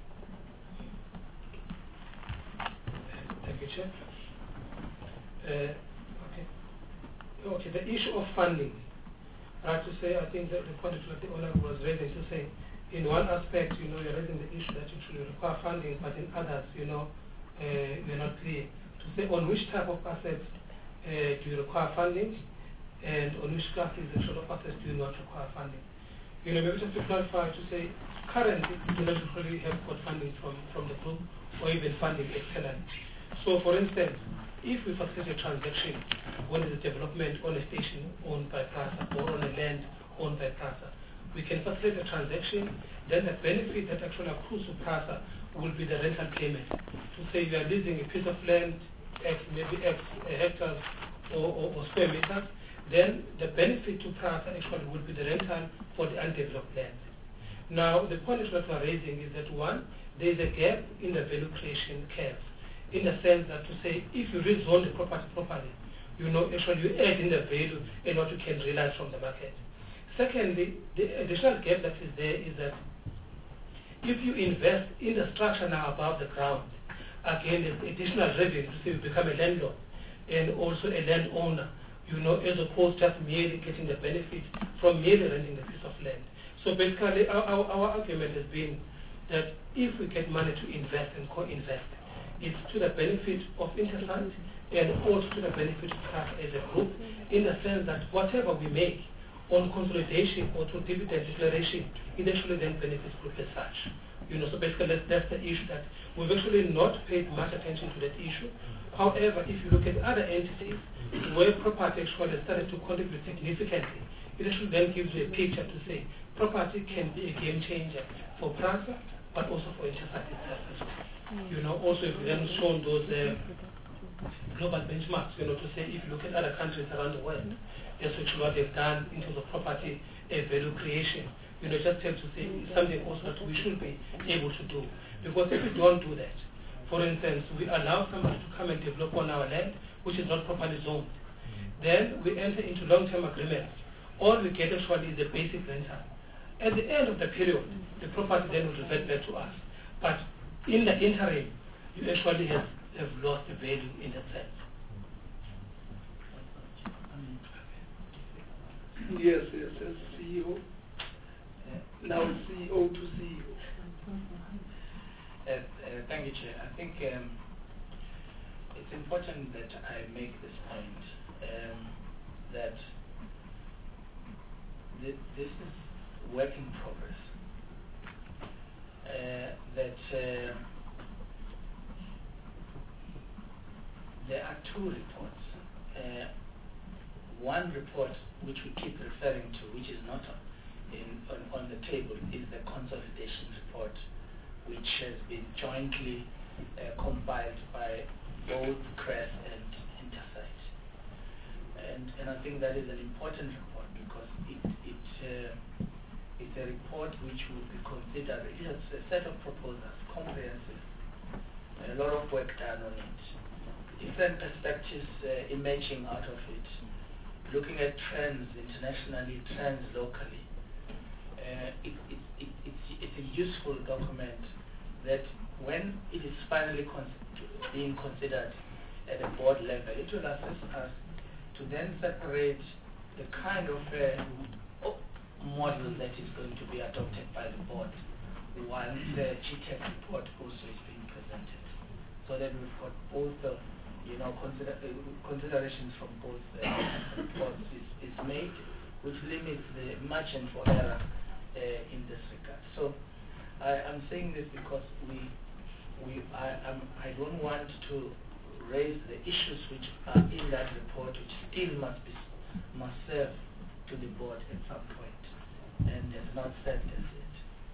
Thank you, Chair. Uh, okay. Okay, the issue of funding. I have to say, I think that the point that the owner was raising to say, in one aspect, you know, you're raising the issue that you should require funding, but in others, you know, uh, you're not clear. To say on which type of assets Uh, do you require funding, and on which classes and sort of assets do you not require funding? you know, maybe just to clarify, to say, currently, we don't really have got funding from, from the group or even funding externally. So, for instance, if we facilitate a transaction when there's a development on a station owned by PRASA or on a land owned by PRASA, we can facilitate a transaction, then the benefit that actually accrues to PRASA will be the rental payment. To say you are leasing a piece of land, X, maybe X hectares or, or, or square meters, then the benefit to PRASA actually would be the rental for the undeveloped land. Now, the point that we are raising is that one, there is a gap in the value creation curve, in the sense that to say, if you rezone the property properly, you know, actually you add in the value and what you can realize from the market. Secondly, the additional gap that is there is that if you invest in the structure now above the ground, again, there's additional revenue to say you become a landlord and also a landowner, you know, as opposed to just merely getting the benefit from merely renting the piece of land. So basically, our, our, our argument has been that if we get money to invest and co-invest, it's to the benefit of Interfund and also to the benefit of us as a group, in the sense that whatever we make on consolidation or to dividend declaration, it actually then benefits group as such. You know, so basically that's, that's the issue, that we've actually not paid much attention to that issue. However, if you look at other entities where property actually has started to contribute significantly, it actually then gives you a picture to say property can be a game changer for PRASA, but also for Interfund itself as well. You know, also if we then shown those uh, global benchmarks, you know, to say if you look at other countries around the world, that's actually what they've done in terms of property uh, value creation. You know, just tend to say something also that we should be able to do. Because if we don't do that, for instance, we allow somebody to come and develop on our land, which is not properly zoned. Then we enter into long-term agreements. All we get actually is the basic rental. At the end of the period, the property then will revert back to us. But in the interim, you actually have, have lost the value in that sense. Yes, yes, yes, C E O. Now it's C E O to C E O. Uh, uh, thank you, Chair. I think um, it's important that I make this point, um, that th this is work in progress. Uh, that uh, there are two reports. Uh, one report which we keep referring to, which is not on, in, on, on the table, is the consolidation report, which has been jointly uh, compiled by both C R E S and Intersight. And, and I think that is an important report because it, it, uh, it's a report which will be considered, it's a set of proposals, comprehensive, a lot of work done on it, different perspectives uh, emerging out of it, looking at trends internationally, trends locally. Uh, it, it, it, it's, it's a useful document that when it is finally cons being considered at a board level, it will assist us to then separate the kind of uh, model that is going to be adopted by the board once the G TEC report also is being presented. So that we've got both the you know, consider, uh, considerations from both uh, reports is, is made, which limits the margin for error uh, in this regard. So I am saying this because we, we, I, I'm, I don't want to raise the issues which are in that report, which still must be, must serve to the board at some point, and has not served as yet.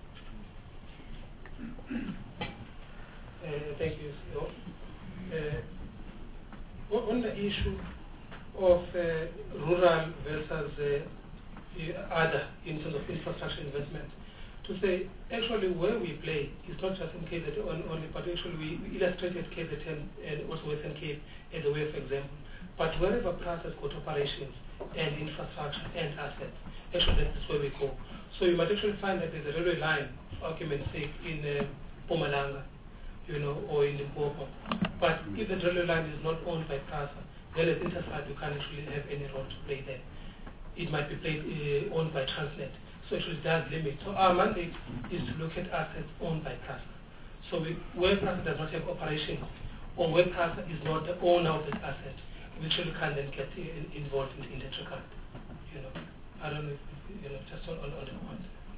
Uh, thank you, C E O. Uh, on the issue of uh, rural versus uh, other in terms of infrastructure investment, to say actually where we play is not just in K Z N only, but actually we illustrated K Z N and also Western Cape as a way of example. But wherever PRASA has got operations and infrastructure and assets, actually that's where we go. So you might actually find that there's a railway line, for argument's sake, in uh, Mpumalanga, you know, or in Limpopo. But if the railway line is not owned by PRASA, then as Intersight you can't actually have any role to play there. It might be played, uh, owned by Transnet. So it does limit. So our mandate is to look at assets owned by PRASA. So we, where PRASA does not have operations, or where PRASA is not the owner of that asset, we actually can then get in, involved in, in that regard. You know, I don't know if, you know, just on, on, on the point.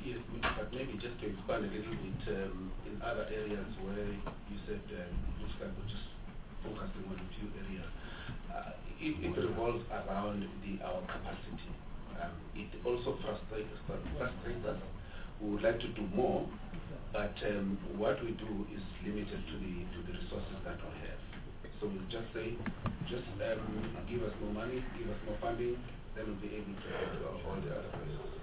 Yes, but maybe just to expand a little bit, um, in other areas where you said uh, which kind of just focusing on a few areas, uh, it, it revolves around the our capacity. Um, it also frustrates, frustrates us. We would like to do more, but um, what we do is limited to the to the resources that we have. So we'll just say, just um, give us more money, give us more funding, then we'll be able to go to all the other places.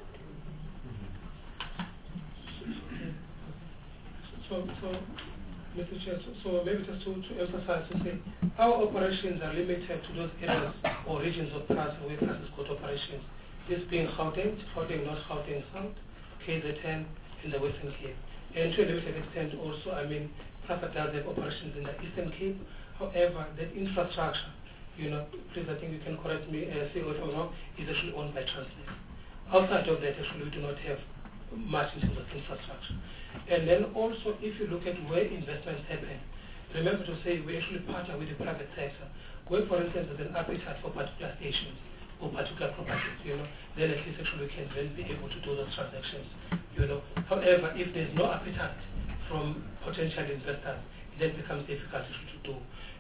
So, so, Mister Chair, so, so maybe just to, to emphasize to say, our operations are limited to those areas or regions of PRASA where PRASA has got operations. This being Gauteng, Gauteng North, Gauteng South, K Z N, and the Western Cape. And to a limited extent also, I mean, PRASA does have operations in the Eastern Cape. However, that infrastructure, you know, please, I think you can correct me, uh, say if I'm wrong, is actually owned by Transnet. Outside of that, actually, we do not have much in terms of infrastructure. And then also, if you look at where investments happen, remember to say we actually partner with the private sector. Where, for instance, there's an appetite for particular stations or particular properties, you know, then at least actually we can then be able to do those transactions, you know. However, if there's no appetite from potential investors, it then becomes difficult to do.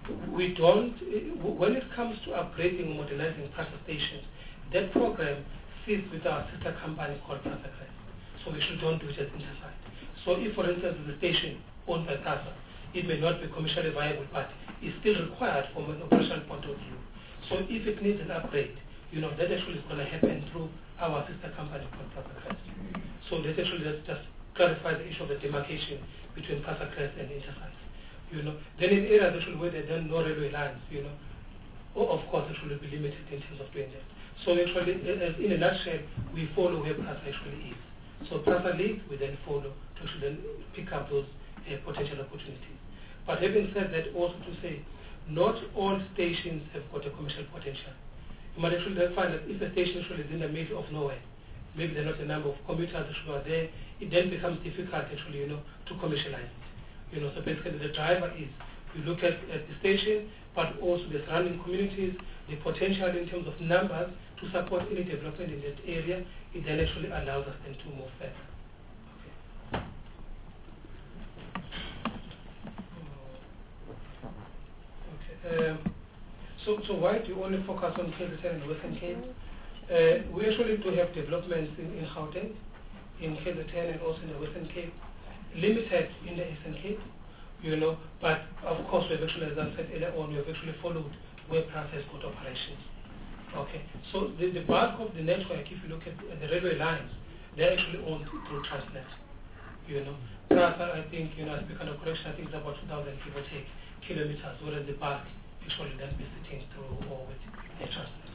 We don't, when it comes to upgrading or modernizing PRASA stations, that program sits with our sister company called PRASA Crest. So we actually don't do it as Intersite. So if, for instance, there's a station owned by PRASA, it may not be commercially viable, but it's still required from an operational point of view. So if it needs an upgrade, you know, that actually is going to happen through our sister company called PRASA Crest. So that actually just, just clarifies the issue of the demarcation between PRASA Crest and Intersite. You know, then in areas actually where there are no railway lines, you know, or of course it will be limited in terms of doing that. So actually, in a nutshell, we follow where PRASA actually is. So PRASA leads, we then follow to then pick up those uh, potential opportunities. But having said that, also to say, not all stations have got a commercial potential. You might actually find that if a station actually is in the middle of nowhere, maybe there are not a number of commuters who are there, it then becomes difficult actually, you know, to commercialize it. You know, so basically the driver is, you look at, at the station, but also the surrounding communities, the potential in terms of numbers to support any development in that area, it then actually allows us then to move further. Okay. Okay. Um, so, so why do you only focus on K Z N and Western Cape? Uh, we actually do have developments in, in Gauteng, in K Z N and also in the Western Cape, limited in the Eastern Cape, you know, but of course we've actually, as I said earlier on, we've actually followed where PRASA has got operations. Okay, so the, the bulk of the network, if you look at, at the railway lines, they're actually owned through Transnet. You know, PRASA, I think, you know, as become a correction, I think it's about two thousand give or take kilometers, whereas the bulk actually then be sitting through or with the Transnet.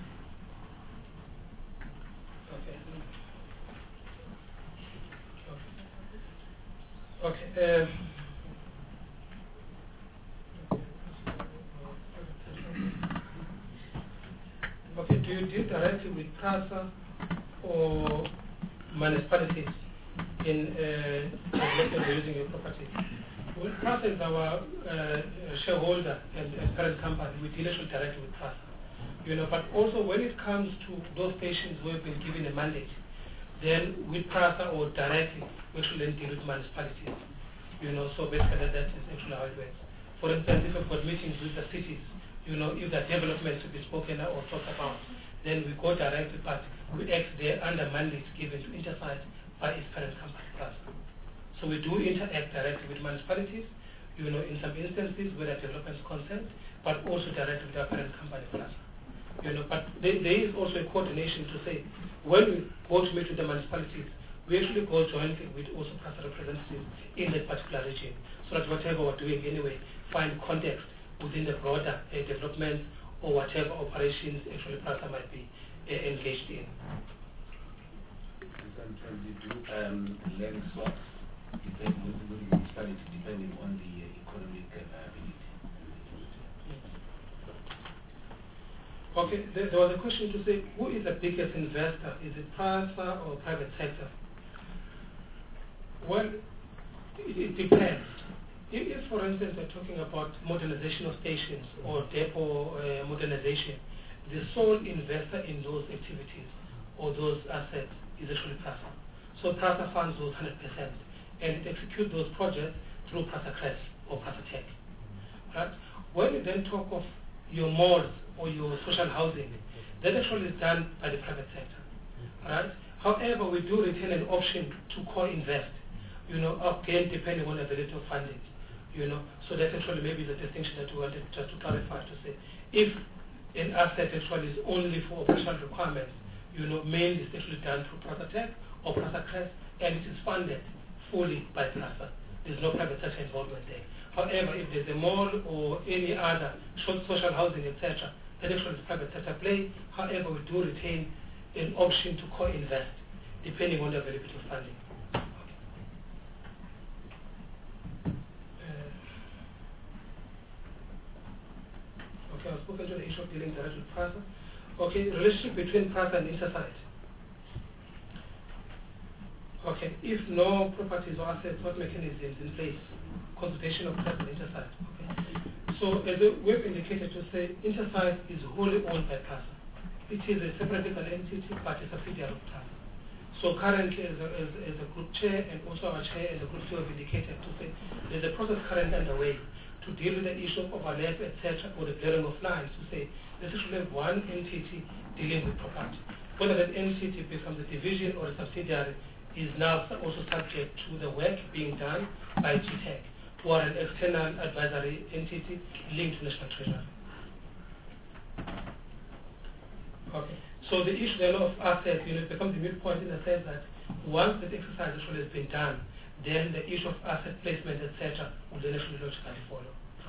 Okay. Okay. Okay. Um, Okay, do you deal directly with PRASA or municipalities in uh, using your property? Well, PRASA is our uh, shareholder and, and parent company. We deal actually directly with PRASA. You know, but also when it comes to those stations who have been given a mandate, then with PRASA or directly, we actually then deal with municipalities. You know, so basically that, that is actually how it works. For instance, if we've got meetings with the cities, you know, if the development to be spoken or talked about, then we go directly, but we act there under mandates given to Intersite by its parent company, PRASA. So we do interact directly with municipalities, you know, in some instances where the development is concerned, but also directly with our parent company, PRASA. You know, but there, there is also a coordination to say, when we go to meet with the municipalities, we actually go jointly with also PRASA representatives in that particular region, so that whatever we're doing anyway, find context within the broader uh, development or whatever operations actually PRASA might be uh, engaged in. Sometimes you do um, land swaps depending on the municipality, depending on the uh, economic uh, viability. Okay, there, there was a question to say, who is the biggest investor? Is it PRASA or private sector? Well, it, it depends. If, if, for instance, we're talking about modernization of stations or depot uh, modernization, the sole investor in those activities or those assets is actually PRASA. So So PRASA funds those one hundred percent and it executes those projects through PRASA Crest or PRASA Tech. Right? When you then talk of your malls or your social housing, that actually is done by the private sector. Right? However, we do retain an option to co-invest, you know, again depending on the availability of funding. You know, so that's actually maybe the distinction that we wanted just to clarify to say, if an asset actually is only for operational requirements, you know, mainly it's actually done through PRASA Tech or PRASA Crest, and it is funded fully by PRASA. There's no private sector involvement there. However, if there's a mall or any other short social housing, et cetera, that actually is private sector play. However, we do retain an option to co-invest depending on the availability of funding. Okay, I've spoken to the issue of dealing directly with PRASA. Okay, relationship between PRASA and Intersite. Okay, if no properties or assets, what mechanisms in place? Consultation of PRASA and Intersite. Okay. So as we've indicated to say, Intersite is wholly owned by PRASA. It is a separate legal entity, but a subsidiary of PRASA. So currently, as a, as, as a group chair and also our chair and the group chair have indicated to say, there's a process currently underway to deal with the issue of overlap, et cetera, or the blurring of lines, to say there should have one entity dealing with property. Whether that entity becomes a division or a subsidiary is now also subject to the work being done by G TEC or an external advisory entity linked to National Treasury. Okay. So the issue then of assets, you know, it becomes a moot point in the sense that once that exercise actually has been done, then the issue of asset placement, et cetera, will then actually logically follow from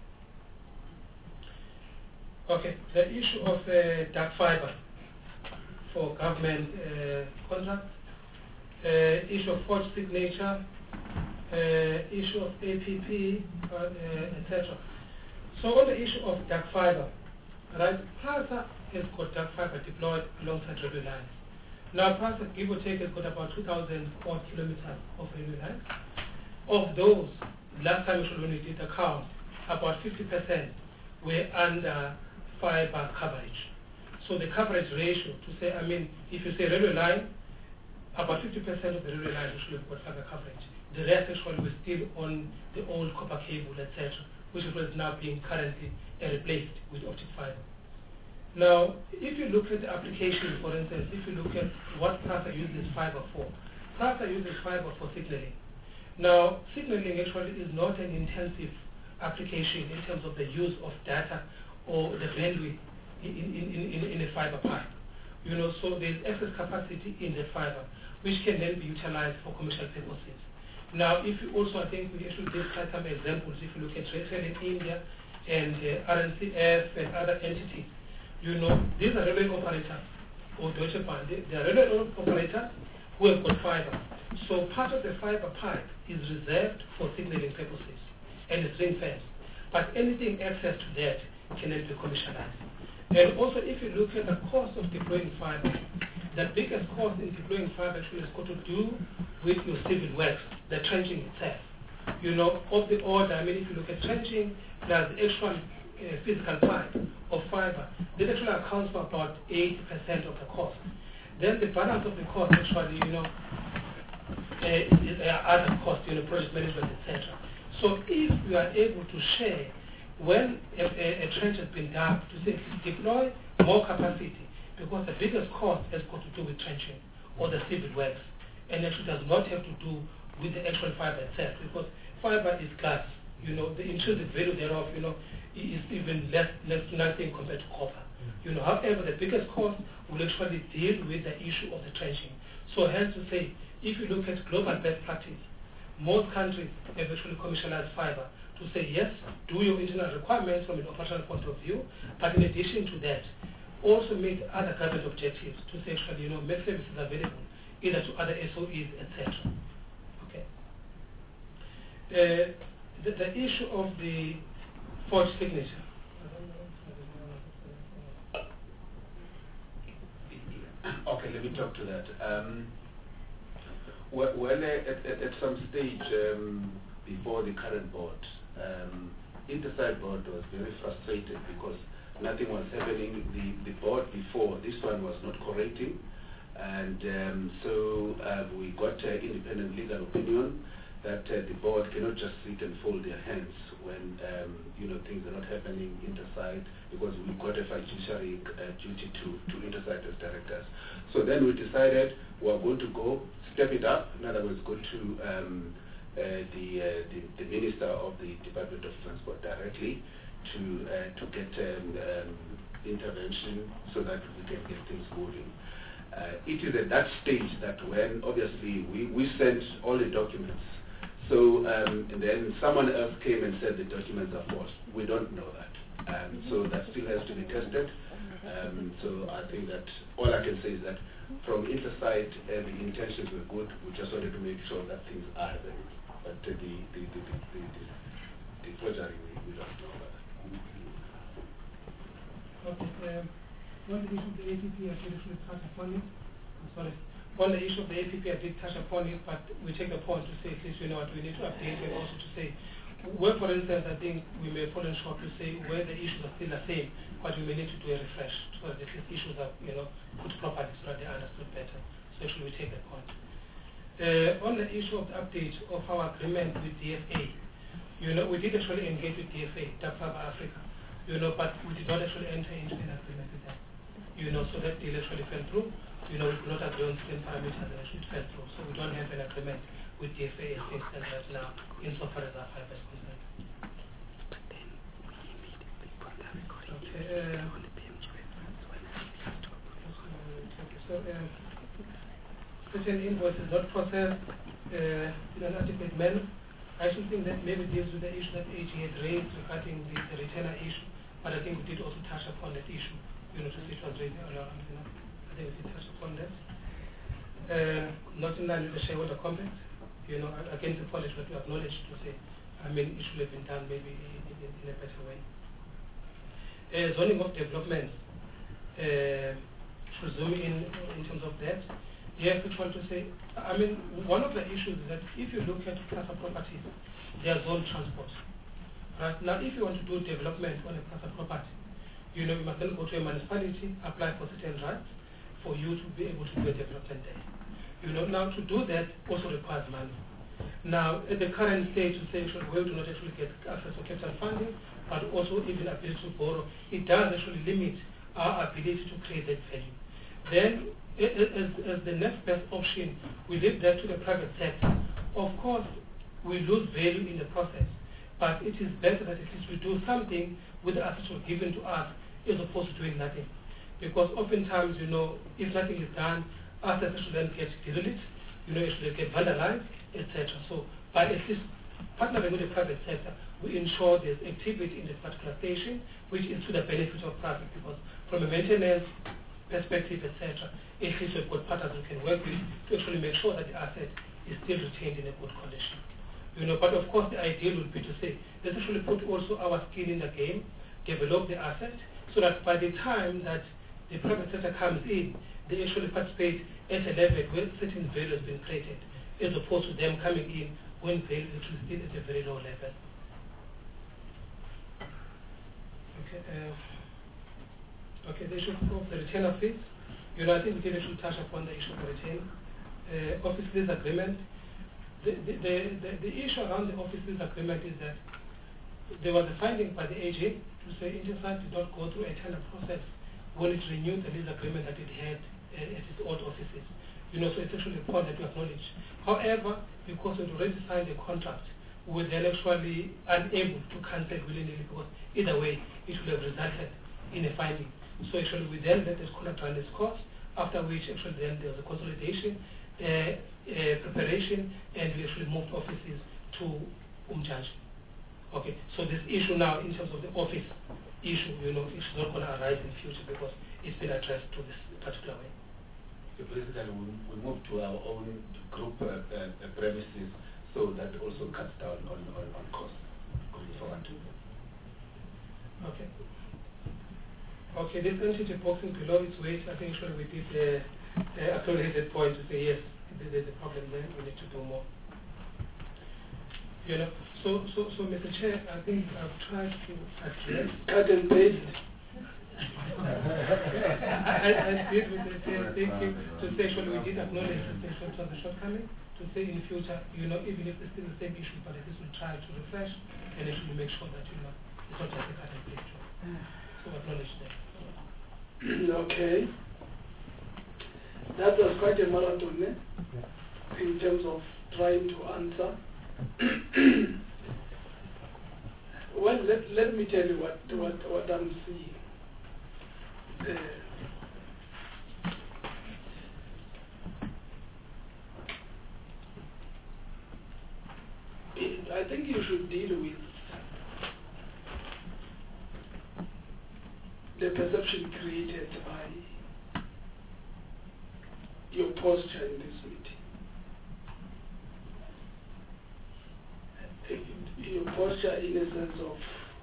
there. Okay, the issue of uh, dark fiber for government uh, contracts, uh, issue of forged signature, uh, issue of A P P, uh, uh, et cetera. So on the issue of dark fiber, right, PRASA has got dark fiber deployed alongside railway lines. Now, PRASA, give or take, has got about two thousand odd kilometers of railway lines. Of those, last time when we did the count, about fifty percent were under fiber coverage. So the coverage ratio, to say, I mean, if you say railway line, about fifty percent of the railway line actually have got fiber coverage. The rest actually was still on the old copper cable, et cetera, which was now being currently uh, replaced with optic fiber. Now, if you look at the application, for instance, if you look at what PRASA uses fiber for, PRASA uses fiber for signaling. Now, signaling actually is not an intensive application in terms of the use of data or the bandwidth in, in, in, in a fiber pipe. You know, so there's excess capacity in the fiber, which can then be utilized for commercial purposes. Now, if you also, I think we actually did cite some examples, if you look at Rail in India and uh, R N C F and other entities, you know, these are railway operators or Deutsche Bahn. They, they are railway operators who have got fiber. So part of the fiber pipe is reserved for signaling purposes and it's ring fenced. But anything excess to that can then be commercialized. And also, if you look at the cost of deploying fiber, the biggest cost in deploying fiber actually has got to do with your civil works, the trenching itself. You know, of the order, I mean, if you look at trenching plus the actual uh, physical pipe of fiber, that actually accounts for about eighty percent of the cost. Then the balance of the cost actually, you know, uh, is uh, other costs, you know, project management, et cetera. So if you are able to share when a, a, a trench has been dug, to say deploy more capacity, because the biggest cost has got to do with trenching or the civil works, and actually does not have to do with the actual fiber itself, because fiber is glass, you know, the intrinsic value thereof, you know, is even less, less nothing compared to copper. You know, however, the biggest cost will actually deal with the issue of the trenching. So hence to say, if you look at global best practice, most countries have actually commercialized fiber to say, yes, do your internal requirements from an operational point of view, but in addition to that, also meet other government objectives to say, actually, you know, make services available either to other S O Es, et cetera. Okay. Uh, the, the issue of the forged signature. Okay, let me talk to that. Um, well, well uh, at, at, at some stage um, before the current board, um, Intersite board was very frustrated because nothing was happening. The, the board before, this one was not correcting. And um, so uh, we got uh, independent legal opinion that uh, the board cannot just sit and fold their hands when um, you know things are not happening interside, because we've got a fiduciary uh, duty to, to interside as directors. So then we decided we are going to go step it up. In other words, go to um, uh, the, uh, the the Minister of the Department of Transport directly to uh, to get um, um, intervention so that we can get things moving. Uh, it is at that stage that when obviously we, we sent all the documents, so um, and then someone else came and said the documents are false. We don't know that. Um, so that still has to be tested. Um, so I think that all I can say is that from Interside, uh, the intentions were good. We just wanted to make sure that things are happening. But uh, the, the, the, the, the, the, the forgery, we, we don't know that. Okay. Um, on the issue of the A P P, I did actually touch upon it. I'm sorry. On the issue of the A P P, I did touch upon it, but we take the point to say, at least you know what, we need to update and also to say, where, for instance, I think we may fall short to say where the issues are still the same, but we may need to do a refresh so that at least issues are, you know, put properly so that they are understood better. So actually we take the point. Uh, on the issue of the update of our agreement with D F A, you know, we did actually engage with D F A, D A P South Africa, you know, but we did not actually enter into an agreement with them. You know, so that deal actually fell through. You know, we could not agree on certain parameters and actually it fell through. So we don't have an agreement with D F A as things stand right now, insofar as our fiber is concerned. Okay. Uh, so, uh, certain invoices not processed uh, in an adequate manner. I should think that maybe deals with the issue that A G had raised regarding the, the retainer issue, but I think we did also touch upon that issue. You know, to see it was raised earlier on. You know, I think we did touch upon that. Uh, not in line with the shareholder compact. You know, against the policy that we acknowledge to say, I mean, it should have been done maybe in, in, in a better way. Uh, zoning of development, uh, to zoom in in terms of that, yes, we try to say, I mean, one of the issues is that if you look at plaza properties, they are zone transport. Right? Now, if you want to do development on a plaza property, you know, you must then go to a municipality, apply for certain rights for you to be able to do a development there. You know, now to do that also requires money. Now, at the current stage, to say we do not actually get access to capital funding, but also even ability to borrow, it does actually limit our ability to create that value. Then, as, as the next best option, we leave that to the private sector. Of course, we lose value in the process, but it is better that at least we do something with the assets given to us as opposed to doing nothing. Because oftentimes, you know, if nothing is done, assets should then get derelict, you know, it should get vandalized, et cetera. So by at least partnering with the private sector, we ensure there's activity in this particular station, which is to the benefit of private, because from a maintenance perspective, et cetera, at least we've got partners we can work with to actually make sure that the asset is still retained in a good condition. You know, but of course the ideal would be to say, let's actually put also our skin in the game, develop the asset, so that by the time that the private sector comes in, they actually participate at a level where certain value has been created, as opposed to them coming in when value is actually still at a very low level. Okay, uh, okay, the issue of the retainer fees. You know, I think we did actually touch upon the issue of the retainer. Uh, office lease agreement. The, the, the, the, the issue around the office lease agreement is that there was a finding by the A G to say Intersite did not go through a tender process when it renewed the lease agreement that it had uh, at its old offices. You know, so it's actually a point that we acknowledge. However, because we'd already signed a contract, we were then actually unable to cancel willy-nilly, because either way, it would have resulted in a finding. So actually, we then let this contract run its course, after which actually then there was a consolidation, uh, uh, preparation, and we actually moved offices to Umjanja. Okay, so this issue now, in terms of the office issue, you know, it's not going to arise in the future because it's been addressed to this particular way. So basically, we, we moved to our own group uh, uh, premises, so that also cuts down on, on, on costs going forward. Okay. Okay, this entity boxing below its weight, I think sure we did uh, uh, acknowledge that point to say yes, there's a problem there, we need to do more. You know, so, so, so Mister Chair, I think I've tried to address. Cut and paste. I, I agreed with the thank you to say actually we did acknowledge the short the shortcoming, to say in the future, you know, even if it's still the same issue, but at least we'll try to refresh and actually make sure that, you know, it's not just a cut and paste job. So acknowledge that. Okay. That was quite a marathon, eh? In terms of trying to answer. Well, let, let me tell you what, what, what I'm seeing. Uh, I think you should deal with the perception created by your posture in this meeting. Your posture in a sense of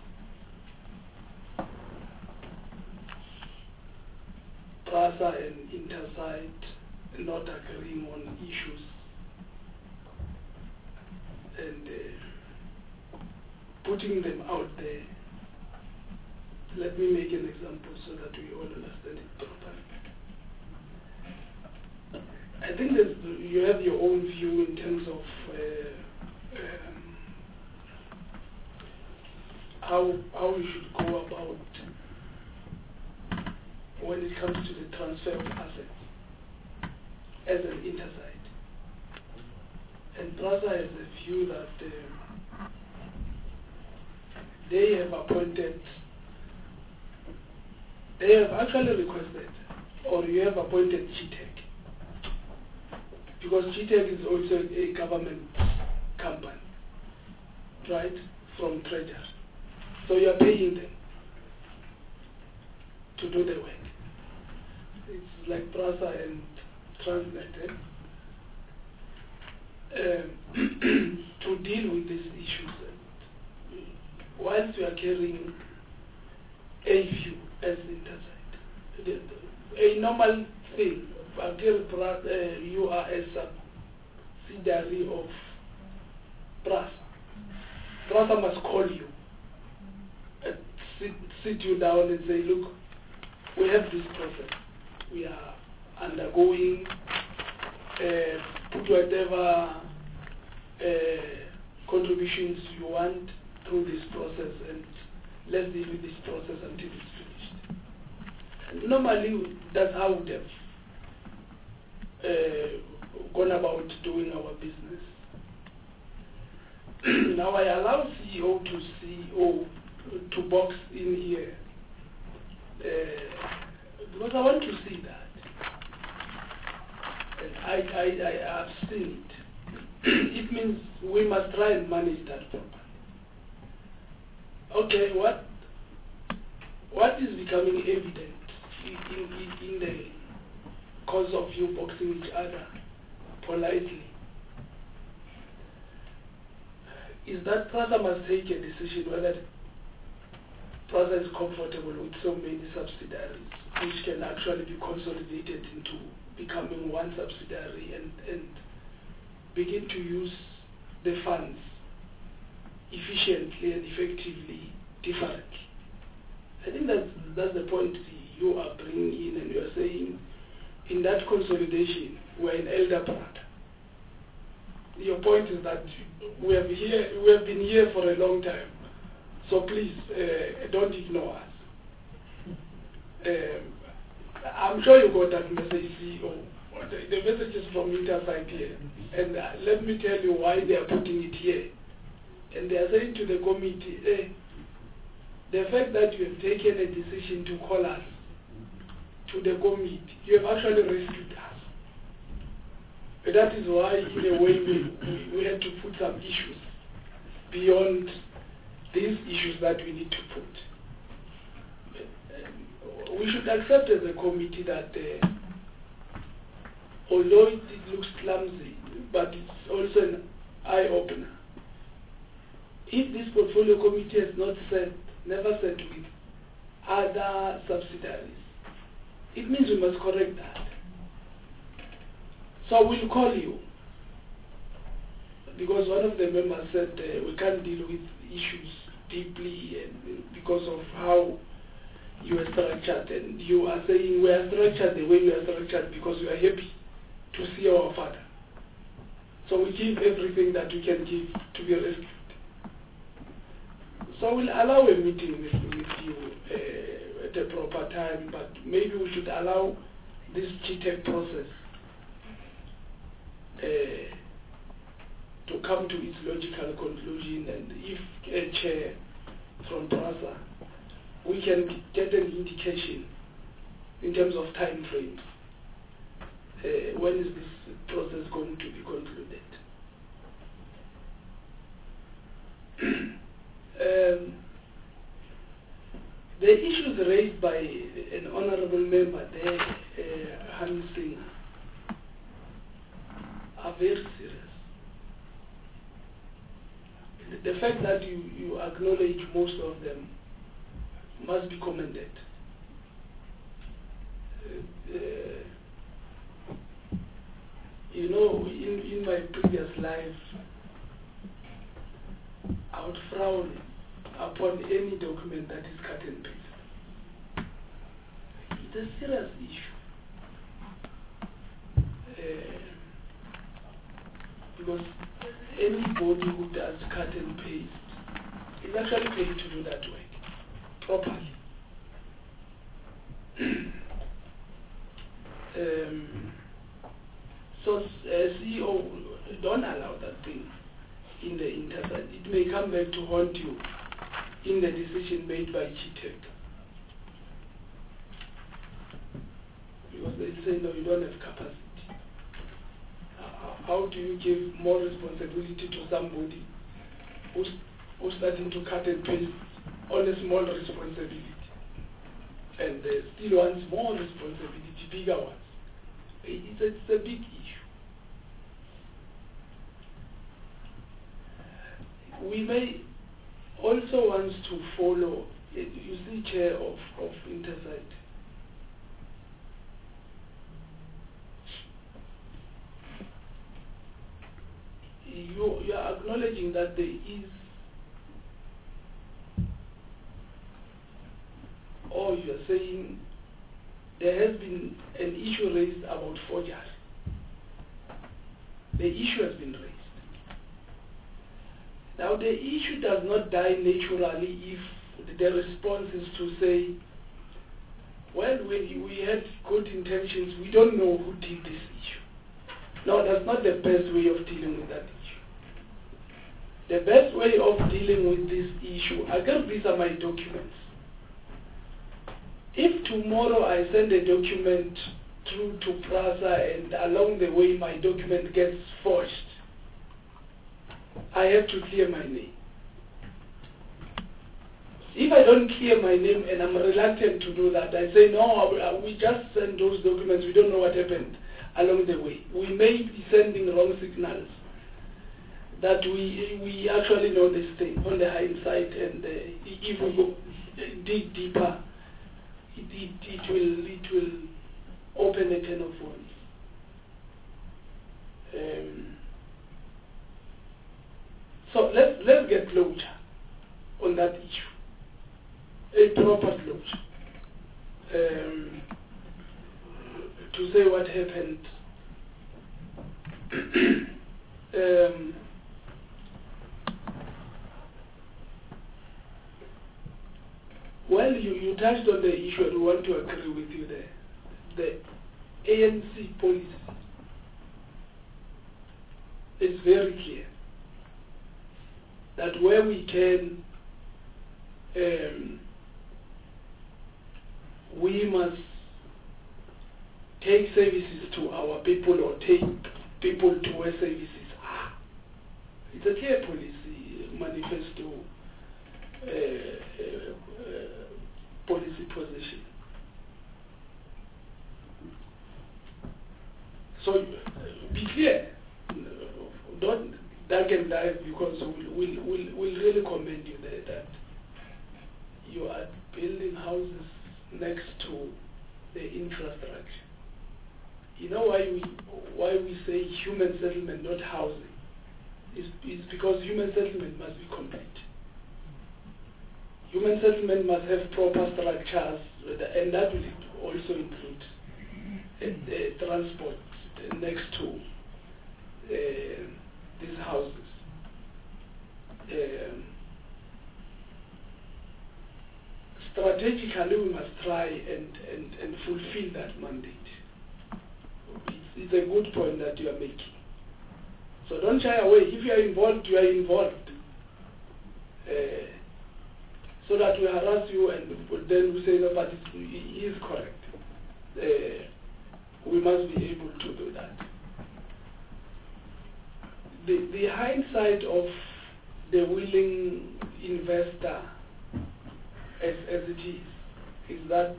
PRASA and Intersite not agreeing on issues and uh, putting them out there. Let me make an example so that we all understand it properly. I think that you have your own view in terms of uh, um, how how you should go about when it comes to the transfer of assets as an Intersite. And PRASA has a view that uh, they have appointed, they have actually requested, or you have appointed G TEC, because G TEC is also a government company, right, from Treasury. So you are paying them to do the work. It's like PRASA and Transnet, eh? um, to deal with these issues. Whilst we are carrying a view as Intersite, the, the, a normal thing, until uh, you are a subsidiary of PRASA, PRASA must call you and sit, sit you down and say, look, we have this process. We are undergoing, uh, put whatever uh, contributions you want through this process, and let's deal with this process until it's finished. And normally, that's how we have uh, gone about doing our business. Now I allow C E O to C E O to box in here uh, because I want to see that. And I, I, I have seen it. It means we must try and manage that properly. Okay, what what is becoming evident in, in, in the cause of you boxing each other politely is that PRASA must take a decision whether PRASA is comfortable with so many subsidiaries which can actually be consolidated into becoming one subsidiary and, and begin to use the funds efficiently and effectively differently. I think that's, that's the point you are bringing in, and you are saying in that consolidation we're in elder brother. Your point is that we have, here, we have been here for a long time, so please uh, don't ignore us. Um, I'm sure you got that message, C E O. The, the message is from Intersite here, and uh, let me tell you why they are putting it here. And they are saying to the committee, eh, the fact that you have taken a decision to call us to the committee, you have actually rescued us. That is why, in a way, we, we, we had to put some issues beyond these issues that we need to put. We should accept as a committee that uh, although it, it looks clumsy, but it's also an eye-opener. If this portfolio committee has not said, never said with other subsidiaries, it means we must correct that. So we'll call you, because one of the members said uh, we can't deal with issues deeply and because of how you are structured, and you are saying we are structured the way we are structured because we are happy to see our father. So we give everything that we can give to be rescued. So we'll allow a meeting with, with you uh, at a proper time, but maybe we should allow this G TEC process uh, to come to its logical conclusion, and if a chair from PRASA, we can get an indication in terms of time frames. Uh, when is this process going to be concluded? um, the issues raised by an honorable member there, uh, Hans Singh, are very serious. The fact that you, you acknowledge most of them must be commended. Uh, uh, you know, in, in my previous life, I would frown upon any document that is cut and paste. It's a serious issue. Uh, because anybody who does cut and paste is actually paid to do that work properly. um, so, uh, C E O, don't allow that thing in the Intersite. It may come back to haunt you in the decision made by G TEC. Because they say, no, you don't have capacity. How do you give more responsibility to somebody who's, who's starting to cut and paste on a small responsibility, and uh, still wants more responsibility, bigger ones? It's a, it's a big issue. We may also want to follow, you see, chair of, of Intersite, You, you are acknowledging that there is, or you are saying there has been an issue raised about forgery. The issue has been raised. Now the issue does not die naturally if the response is to say, well, we, we had good intentions, we don't know who did this issue. No, that's not the best way of dealing with that issue. The best way of dealing with this issue, again, these are my documents. If tomorrow I send a document through to PRASA and along the way my document gets forged, I have to clear my name. If I don't clear my name and I'm reluctant to do that, I say, no, we just send those documents, we don't know what happened along the way. We may be sending wrong signals that we we actually know this thing on the hindsight, and uh, if we go dig deeper, it, it, it will it will open a can of worms. Um, so let's let's get closure on that issue, a proper closure. Um, to say what happened. um, well, you, you touched on the issue, and we want to agree with you there. The A N C policy is very clear that where we can, um, we must take services to our people or take people to where services are. It's a clear policy, manifesto, uh, uh, uh, policy position. So uh, be clear. Don't duck and dive, because we'll, we'll, we'll, we'll really commend you there that you are building houses next to the infrastructure. You know why we why we say human settlement, not housing? Is is because human settlement must be complete. human settlement must have proper structures, and that will also include uh, uh, transport next to uh, these houses. Um, strategically, we must try and, and, and fulfill that mandate. It's, it's a good point that you are making. So don't shy away. If you are involved, you are involved. Uh, so that we harass you and then we say, no, but it's, he is correct. Uh, we must be able to do that. The, the hindsight of the willing investor as, as it is, is that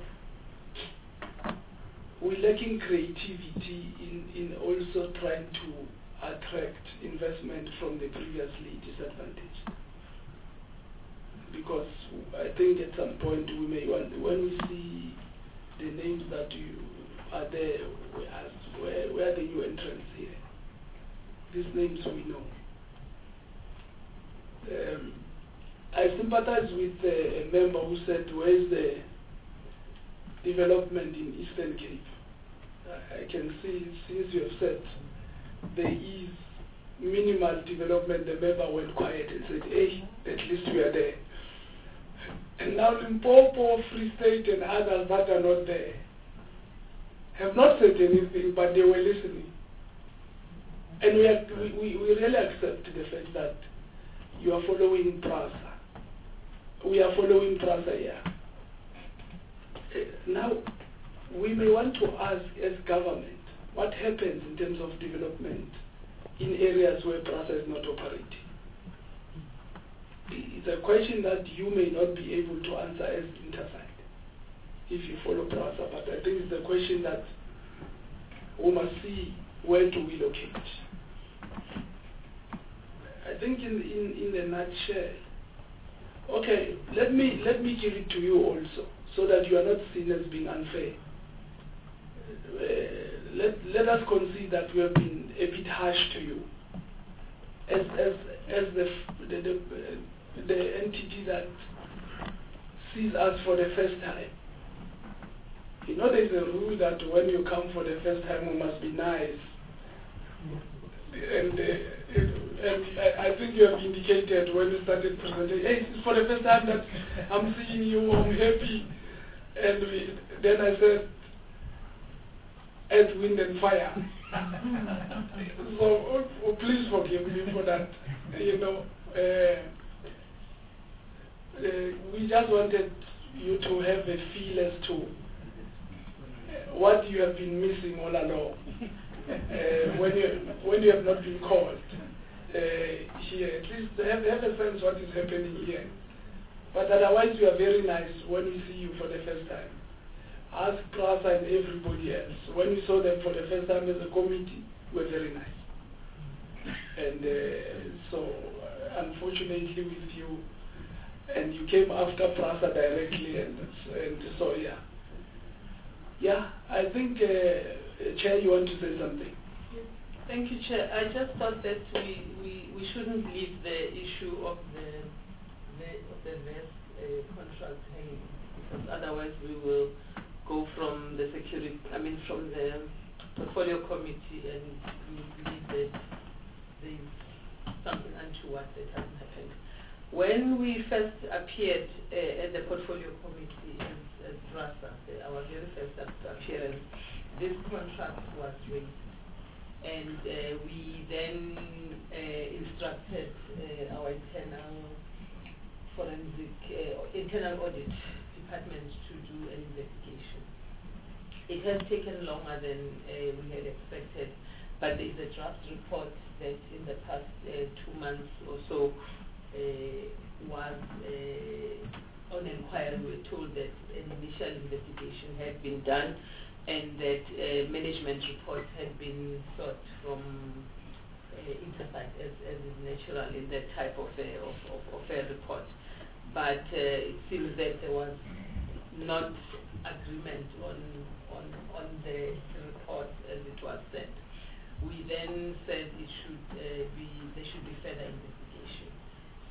we're lacking creativity in, in also trying to attract investment from the previously disadvantaged. Because I think at some point we may want, when we see the names that you are there, we ask, where, where are the new entrants here? These names we know. Um, I sympathize with uh, a member who said, where is the development in Eastern Cape? I can see, since you have said there is minimal development, the member went quiet and said, hey, at least we are there. And now Limpopo, Free State and others that are not there have not said anything, but they were listening. And we, are, we, we really accept the fact that you are following PRASA. We are following PRASA here. Now, we may want to ask as government, what happens in terms of development in areas where PRASA is not operating? It's a question that you may not be able to answer as Intersite if you follow PRASA, but I think it's a question that we must see, where do we locate? I think in, in, in a nutshell, okay, let me, let me give it to you also, so that you are not seen as being unfair. Uh, let, let us concede that we have been a bit harsh to you as, as, as the, the, the, uh, the entity that sees us for the first time. You know, there's a rule that when you come for the first time, we must be nice. And, uh, and I, I think you have indicated when you started presenting, hey, it's for the first time that I'm seeing you, I'm happy. And we, then I said, earth, wind and fire. So oh, oh, please forgive me for that. You know, uh, uh, we just wanted you to have a feel as to what you have been missing all along. Uh, when you when you have not been called uh, here, at least have, have a sense what is happening here. But otherwise, you are very nice when we see you for the first time. Ask PRASA and everybody else. When we saw them for the first time as a committee, we were very nice. And uh, so, uh, unfortunately, with you, and you came after PRASA directly, and and so yeah, yeah. I think. Uh, Chair, you want to say something? Yes. Thank you, Chair. I just thought that we, we, we shouldn't leave the issue of the, the of the V E S uh, contract hanging, because otherwise we will go from the security, I mean from the portfolio committee, and we believe that there's something untoward that hasn't happened. When we first appeared uh, at the portfolio committee as, as PRASA, our very first appearance, this contract was raised, and uh, we then uh, instructed uh, our internal forensic uh, internal audit department to do an investigation. It has taken longer than uh, we had expected, but there is a draft report that in the past uh, two months or so uh, was uh, on inquiry. We were told that an initial investigation had been done, and that uh, management reports had been sought from uh, Intersite, as, as is natural in that type of a, of, of, of a report. But uh, it seems that there was not agreement on, on, on the report as it was said. We then said it should uh, be, there should be further investigation.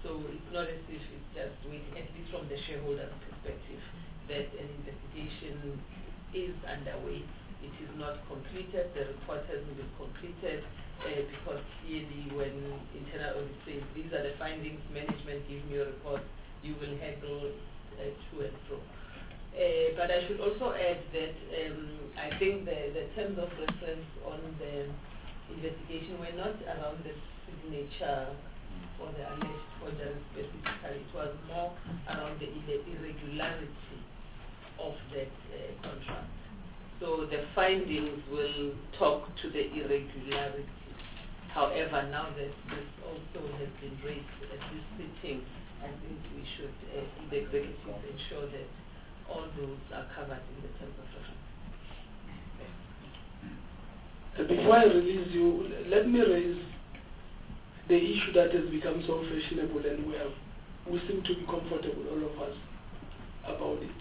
So it's not as if it's just waiting, at least from the shareholder's perspective, that an investigation is underway. It is not completed, the report hasn't been completed, uh, because clearly when internal audit says these are the findings, management give me a report, you will handle uh, to and fro. Uh, but I should also add that um, I think the, the terms of reference on the investigation were not around the signature or the alleged forgery specifically. It was more around the irregularity of that uh, contract. So the findings will talk to the irregularity. However, now that this also has been raised at this sitting, I think we should, uh, the executives, ensure that all those are covered in the terms of reference. Uh, before I release you, let me raise the issue that has become so fashionable, and we, have, we seem to be comfortable, all of us, about it.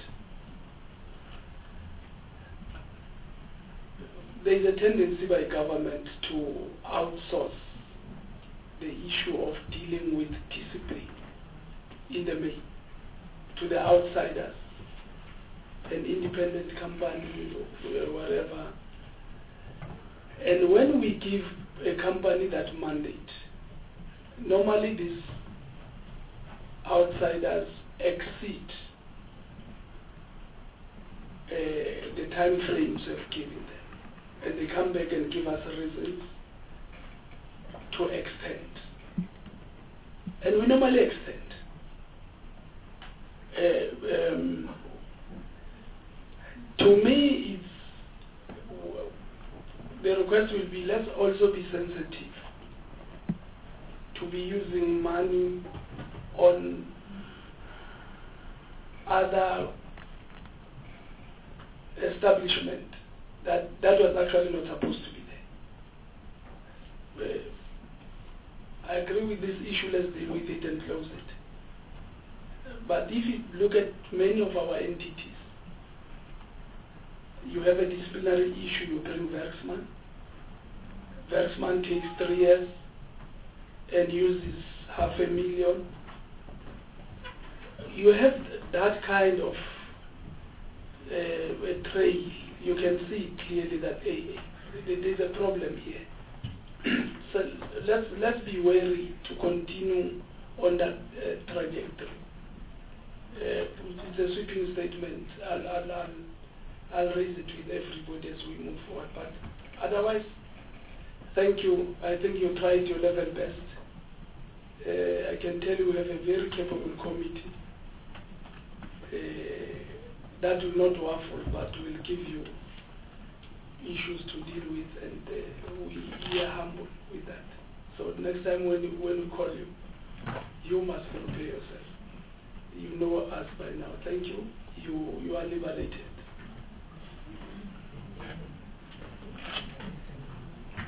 There is a tendency by government to outsource the issue of dealing with discipline in the main to the outsiders, an independent company or whatever. And when we give a company that mandate, normally these outsiders exceed uh, the time frames we've given them. And they come back and give us reasons to extend. And we normally extend. Uh, um, to me, it's, the request will be, let's also be sensitive to be using money on other establishment that that was actually not supposed to be there. Uh, I agree with this issue, let's deal with it and close it. But if you look at many of our entities, you have a disciplinary issue, you bring Werksman. Werksman takes three years and uses half a million. You have that kind of uh, a trail. You can see clearly that hey, there's a problem here. So let's let's be wary to continue on that uh, trajectory. Uh, it's a sweeping statement. I'll, I'll, I'll, I'll raise it with everybody as we move forward. But otherwise, thank you. I think you tried your level best. Uh, I can tell you we have a very capable committee. Uh, that will not waffle, but will give you issues to deal with, and uh, we, we are humble with that. So next time when, when we call you, you must prepare yourself. You know us by now. Thank you. You, you are liberated.